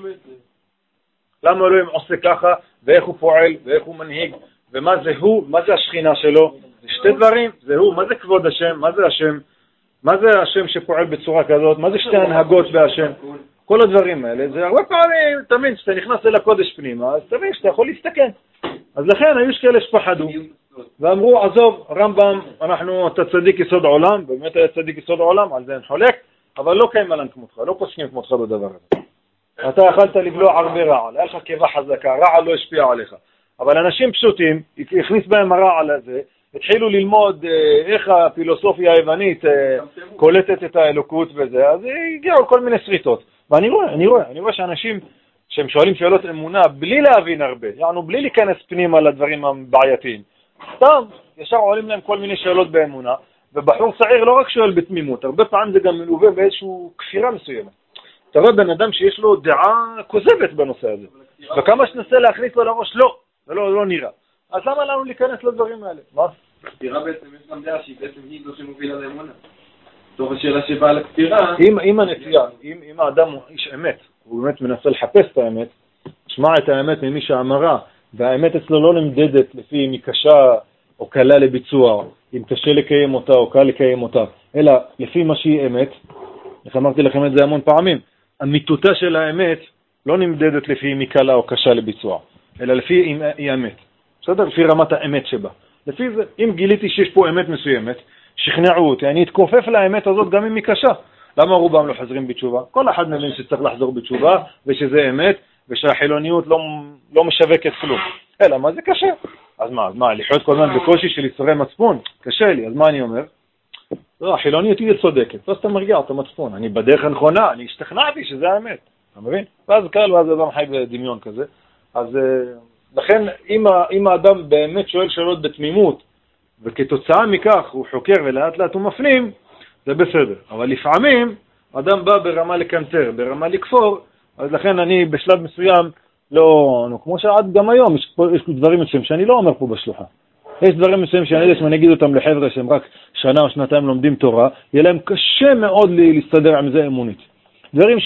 Speaker 1: למה אלוהים עושה ככה, ואיך הוא פועל, ואיך הוא מנהיג, ומה זה הוא, מה זה השכינה שלו? זה שתי דברים, זה הוא, מה זה כבוד השם, מה זה השם, מה זה השם שפועל בצורה כזאת, מה זה שתי הנהגות בהשם, כל הדברים האלה, זה הרבה פעמים, תמיד, כשאתה נכנס אל הקודש פנימה, אז תמיד שאתה יכול להסתכן. אז לכן היו שכאלה שפחדו, ואמרו, עזוב, רמב"ם, אנחנו, אתה צדיק יסוד העולם, באמת היה צדיק יסוד העולם, על זה אין חולק, אבל לא קיים עליהם כמותך, לא פוסקים כמותך בדבר הזה. אתה יכלת לבלוע הרבה רעל, היה לך קיבה חזקה, רעל לא השפיע עליך. אבל אנשים פשוטים, הכניס בהם הרעל הזה, התחילו ללמוד אה, איך הפילוסופיה היוונית אה, קולטת את האלוקות וזה, אז הגיעו כל מיני שריטות. ואני רואה, אני רואה, אני רואה שאנשים שהם שואלים שאלות אמונה בלי להבין הרבה, יענו בלי להיכנס פנימה לדברים הבעייתיים. סתם, ישר עולים להם כל מיני שאלות באמונה, ובחור צעיר לא רק שואל בתמימות, הרבה פעמים זה גם מלווה באיזשהו כפירה מסוימת. אתה רואה בן אדם שיש לו דעה כוזבת בנושא הזה, וכמה שנסה להכניס לו לראש, לא, זה לא, לא נראה. אז למה לנו להיכנס לדברים האלה? מה?
Speaker 2: כפירה בעצם יש גם דעה שהיא בעצם היא זו שמובילה לאמונה. תוך השאלה שבאה לכפירה...
Speaker 1: אם, אם הנטייה, אם, אם האדם הוא איש אמת, הוא באמת מנסה לחפש את האמת, שמע את האמת ממי שאמרה, והאמת אצלו לא נמדדת לפי אם היא קשה או קלה לביצוע, אם קשה לקיים אותה או קל לקיים אותה, אלא לפי מה שהיא אמת. איך אמרתי לכם את זה המון פעמים, אמיתותה של האמת לא נמדדת לפי אם היא קלה או קשה לביצוע, אלא לפי אם היא אמת. בסדר? לפי רמת האמת שבה. לפי זה, אם גיליתי שיש פה אמת מסוימת, שכנעו אותי, אני אתכופף לאמת הזאת גם אם היא קשה. למה רובם לא חזרים בתשובה? כל אחד מבין שצריך לחזור בתשובה, ושזה אמת, ושהחילוניות לא, לא משווקת כלום. אלא מה זה קשה? אז מה, אז מה, לחיות כל הזמן בקושי של יצורי מצפון? קשה לי, אז מה אני אומר? לא, החילוניות היא צודקת, אז אתה מרגיע את המצפון, אני בדרך הנכונה, אני השתכנעתי שזה האמת, אתה מבין? ואז קל, ואז אדם חי בדמיון כזה. אז לכן, אם, אם האדם באמת שואל שאלות בתמימות, וכתוצאה מכך הוא חוקר ולאט לאט הוא מפנים, זה בסדר. אבל לפעמים, אדם בא ברמה לקנטר, ברמה לכפור, אז לכן אני בשלב מסוים, לא, לא כמו שעד גם היום, יש, יש דברים מסוים שאני לא אומר פה בשלוחה. יש דברים מסוים שאני יודע שאני אגיד אותם לחבר'ה שהם רק שנה או שנתיים לומדים תורה, יהיה להם קשה מאוד להסתדר עם זה אמונית. דברים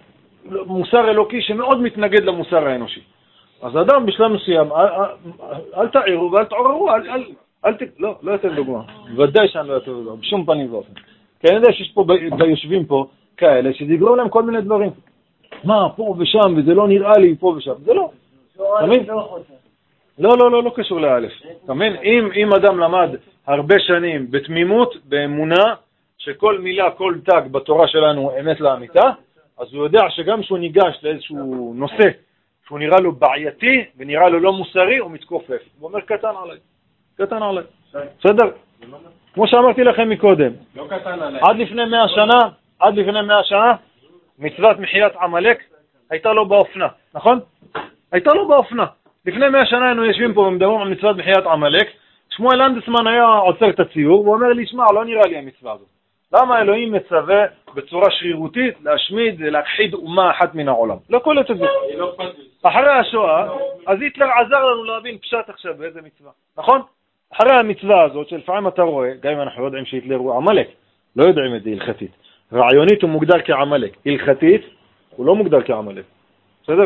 Speaker 1: שמוסר אלוקי שמאוד מתנגד למוסר האנושי. אז אדם בשלב מסוים, אל, אל, אל תעירו ואל תעוררו, אל, אל, אל ת... לא, לא יותר דוגמה. ודאי שאני לא יותר דוגמה, בשום פנים ואופן. כי אני יודע שיש פה, ביושבים פה כאלה שדיגרו להם כל מיני דברים. מה, פה ושם, וזה לא נראה לי פה ושם. זה לא. תמיד? לא, לא, לא, לא קשור לאלף. תמיד, אם, אם אדם למד הרבה שנים בתמימות, באמונה, שכל מילה, כל תג בתורה שלנו הוא אמת לאמיתה, אז הוא יודע שגם שהוא ניגש לאיזשהו נושא, שהוא נראה לו בעייתי ונראה לו לא מוסרי, הוא מתכופף. הוא אומר, קטן עליי. קטן עליי. בסדר? כמו שאמרתי לכם מקודם.
Speaker 3: לא קטן עליי.
Speaker 1: עד לפני מאה שנה, עד לפני מאה שנה, מצוות מחיית עמלק הייתה לו באופנה, נכון? הייתה לו באופנה. לפני מאה שנה היינו יושבים פה ומדברים על מצוות מחיית עמלק, שמואל לנדסמן היה עוצר את הציור, והוא אומר לי, שמע, לא נראה לי המצווה הזאת. למה אלוהים מצווה בצורה שרירותית להשמיד, להכחיד אומה אחת מן העולם? לא קולט את זה. אחרי השואה, אז היטלר עזר לנו להבין פשט עכשיו באיזה מצווה, נכון? אחרי המצווה הזאת, שלפעמים אתה רואה, גם אם אנחנו יודעים שהיטלר הוא עמלק, לא יודעים את זה הלכתית. רעיונית הוא מוגדר כעמלק, הלכתית הוא לא מוגדר כעמלק. בסדר?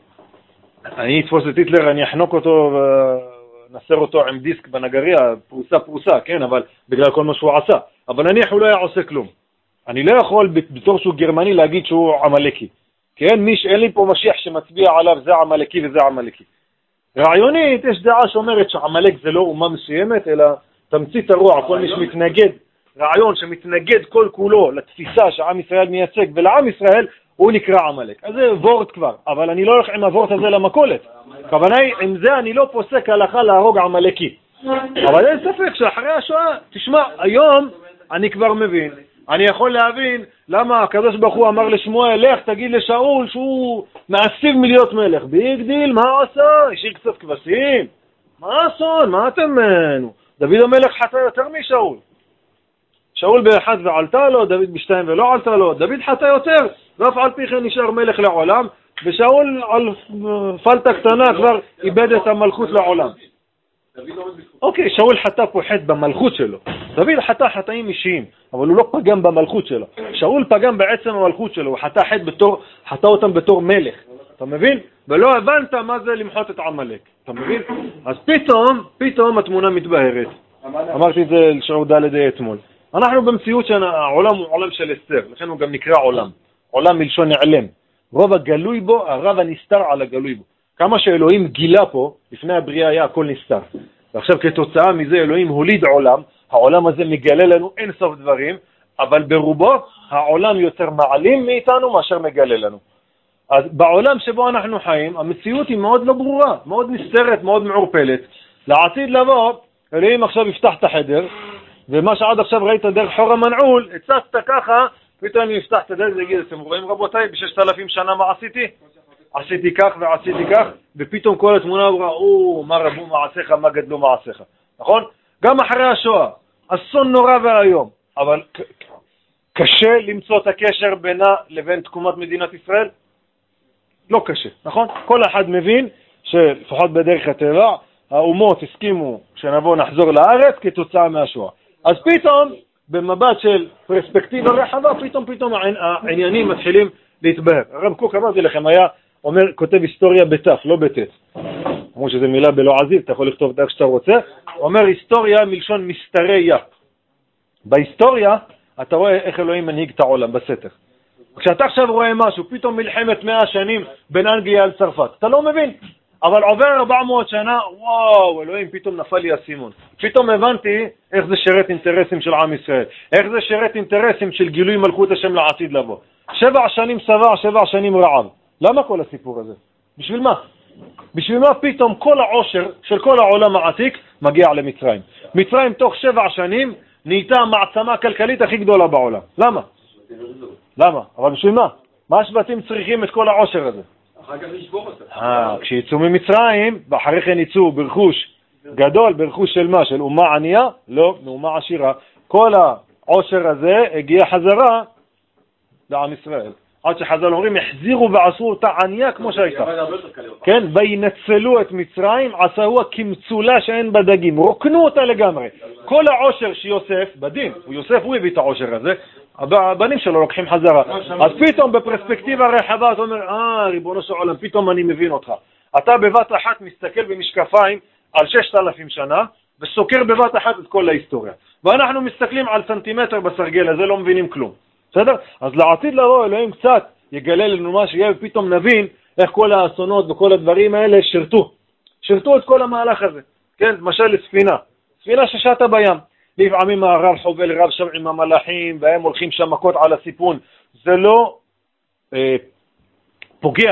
Speaker 1: אני אתפוס את היטלר, אני אחנוק אותו ונסר אותו עם דיסק בנגריה, פרוסה פרוסה, כן, אבל בגלל כל מה שהוא עשה. אבל נניח הוא לא היה עושה כלום. אני לא יכול בתור שהוא גרמני להגיד שהוא עמלקי. כן, מיש, אין לי פה משיח שמצביע עליו זה עמלקי וזה עמלקי. רעיונית יש דעה שאומרת שעמלק זה לא אומה מסוימת, אלא תמצית הרוע, כל מי שמתנגד, רעיון שמתנגד כל כולו לתפיסה שעם ישראל מייצג ולעם ישראל, הוא נקרא עמלק. אז זה וורט כבר, אבל אני לא הולך עם הוורט הזה למקולת. הכוונה היא, עם זה אני לא פוסק הלכה להרוג עמלקי. אבל אין ספק שאחרי השואה, תשמע, היום אני כבר מבין, אני יכול להבין למה הקדוש ברוך הוא אמר לשמואל, לך תגיד לשאול שהוא מעשיב מלהיות מלך. ביג דיל, מה עשה? השאיר קצת כבשים? מה אסון? מה אתם מנו? דוד המלך חטא יותר משאול. שאול באחד ועלתה לו, דוד בשתיים ולא עלתה לו. דוד חטא יותר, ואף על פי כן נשאר מלך לעולם, ושאול על פלטה קטנה כבר איבד את המלכות לעולם. אוקיי, שאול חטא פה חטא במלכות שלו. דוד חטא חטאים אישיים, אבל הוא לא פגם במלכות שלו. שאול פגם בעצם המלכות שלו, הוא חטא חטא בתור, חטא אותם בתור מלך. אתה מבין? ולא הבנת מה זה למחות את עמלק. אתה מבין? אז פתאום, פתאום התמונה מתבהרת. אמרתי את זה לשעוד ד' אתמול. אנחנו במציאות שהעולם הוא עולם של אסתר, לכן הוא גם נקרא עולם. עולם מלשון נעלם. רוב הגלוי בו, הרב הנסתר על הגלוי בו. כמה שאלוהים גילה פה, לפני הבריאה היה הכל נסתר. ועכשיו כתוצאה מזה אלוהים הוליד עולם, העולם הזה מגלה לנו אין סוף דברים, אבל ברובו העולם יותר מעלים מאיתנו מאשר מגלה לנו. אז בעולם שבו אנחנו חיים, המציאות היא מאוד לא ברורה, מאוד נסתרת, מאוד מעורפלת. לעתיד לבוא, אלוהים עכשיו יפתח את החדר, ומה שעד עכשיו ראית דרך חור המנעול, הצצת ככה, פתאום אני יפתח את הדרך ויגיד, אתם רואים רבותיי, בששת אלפים שנה מה עשיתי? עשיתי כך ועשיתי כך, ופתאום כל התמונה אמרה, או, מה רבו מעשיך, מה גדלו מעשיך. נכון? גם אחרי השואה, אסון נורא והיום, אבל קשה למצוא את הקשר בינה לבין תקומת מדינת ישראל? לא קשה, נכון? כל אחד מבין שלפחות בדרך הטבע, האומות הסכימו שנבוא נחזור לארץ כתוצאה מהשואה. אז פתאום, במבט של פרספקטיבה רחבה, פתאום פתאום העניינים מתחילים להתבהר. הרב קוק אמרתי לכם, היה אומר, כותב היסטוריה בתף, לא בתת. כמו שזו מילה בלועזית, אתה יכול לכתוב את איך שאתה רוצה. אומר היסטוריה מלשון מסתריה. בהיסטוריה, אתה רואה איך אלוהים מנהיג את העולם בסתר. כשאתה עכשיו רואה משהו, פתאום מלחמת מאה שנים בין אנגליה על צרפת, אתה לא מבין. אבל עובר ארבע מאות שנה, וואו, אלוהים, פתאום נפל לי הסימון. פתאום הבנתי איך זה שרת אינטרסים של עם ישראל. איך זה שרת אינטרסים של גילוי מלכות השם לעתיד לבוא. שבע שנים שבע, שבע שנים רעב. למה כל הסיפור הזה? בשביל מה? בשביל מה פתאום כל העושר של כל העולם העתיק מגיע למצרים? מצרים תוך שבע שנים נהייתה המעצמה הכלכלית הכי גדולה בעולם. למה? למה? אבל בשביל מה? מה השבטים צריכים את כל העושר הזה?
Speaker 3: אחר כך לשבור אותה.
Speaker 1: אה, כשיצאו ממצרים, ואחרי כן יצאו ברכוש גדול, ברכוש של מה? של אומה ענייה? לא, מאומה עשירה. כל העושר הזה הגיע חזרה לעם ישראל. עד שחז"ל אומרים, החזירו ועשו אותה ענייה כמו שהייתה. כן, וינצלו את מצרים, עשאוה כמצולה שאין בה דגים. רוקנו אותה לגמרי. כל העושר שיוסף, בדין, יוסף הוא הביא את העושר הזה, הבנים שלו לוקחים חזרה. אז פתאום בפרספקטיבה רחבה אתה אומר, אה, ריבונו של עולם, פתאום אני מבין אותך. אתה בבת אחת מסתכל במשקפיים על ששת אלפים שנה, וסוקר בבת אחת את כל ההיסטוריה. ואנחנו מסתכלים על סנטימטר בסרגל הזה, לא מבינים כלום. בסדר? אז לעתיד לבוא, אלוהים קצת יגלה לנו מה שיהיה, ופתאום נבין איך כל האסונות וכל הדברים האלה שרתו. שרתו את כל המהלך הזה. כן, למשל לספינה. ספינה ששטה בים. לפעמים הרב חובל רב שם עם המלאכים, והם הולכים שם מכות על הסיפון. זה לא אה, פוגע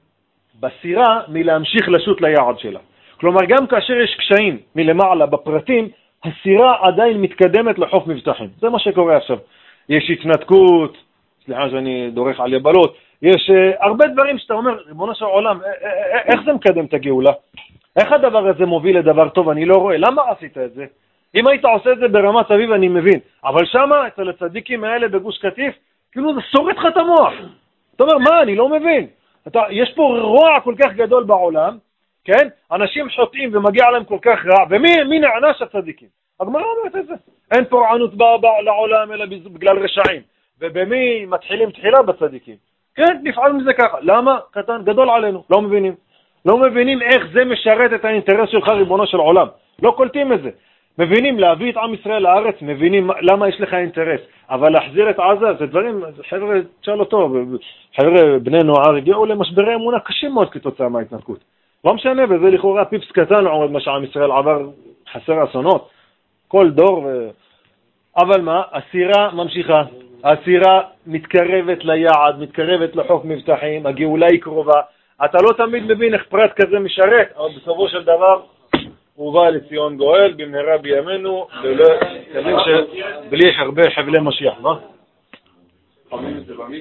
Speaker 1: בסירה מלהמשיך לשוט ליעד שלה. כלומר, גם כאשר יש קשיים מלמעלה בפרטים, הסירה עדיין מתקדמת לחוף מבטחים. זה מה שקורה עכשיו. יש התנתקות, סליחה שאני דורך על יבלות, יש uh, הרבה דברים שאתה אומר, ריבונו של עולם, איך זה מקדם את הגאולה? איך הדבר הזה מוביל לדבר טוב? אני לא רואה. למה עשית את זה? אם היית עושה את זה ברמת אביב, אני מבין. אבל שמה, אצל הצדיקים האלה בגוש קטיף, כאילו זה שורט לך את המוח. אתה אומר, מה? אני לא מבין. אתה, יש פה רוע כל כך גדול בעולם, כן? אנשים חוטאים ומגיע להם כל כך רע, ומי מי נענש הצדיקים? הגמרא אומרת את זה. אין פורענות באה לעולם אלא בגלל רשעים. ובמי מתחילים תחילה בצדיקים? כן, נפעל מזה ככה. למה? קטן, גדול עלינו, לא מבינים. לא מבינים איך זה משרת את האינטרס שלך, ריבונו של עולם. לא קולטים את זה. מבינים להביא את עם ישראל לארץ, מבינים למה יש לך אינטרס. אבל להחזיר את עזה, זה דברים, חבר'ה, תשאל אותו, חבר'ה, בני נוער הגיעו למשברי אמונה קשים מאוד כתוצאה מההתנתקות. לא משנה, וזה לכאורה פיפס קטן עומד מה שעם ישראל עבר, חסר אסונות. כל דור ו... אבל מה? הסירה ממשיכה. הסירה מתקרבת ליעד, מתקרבת לחוף מבטחים, הגאולה היא קרובה. אתה לא תמיד מבין איך פרט כזה משרת, אבל בסופו של דבר הוא בא לציון גואל במהרה בימינו, ולא תבין שבלי הרבה חבלי משיח, מה?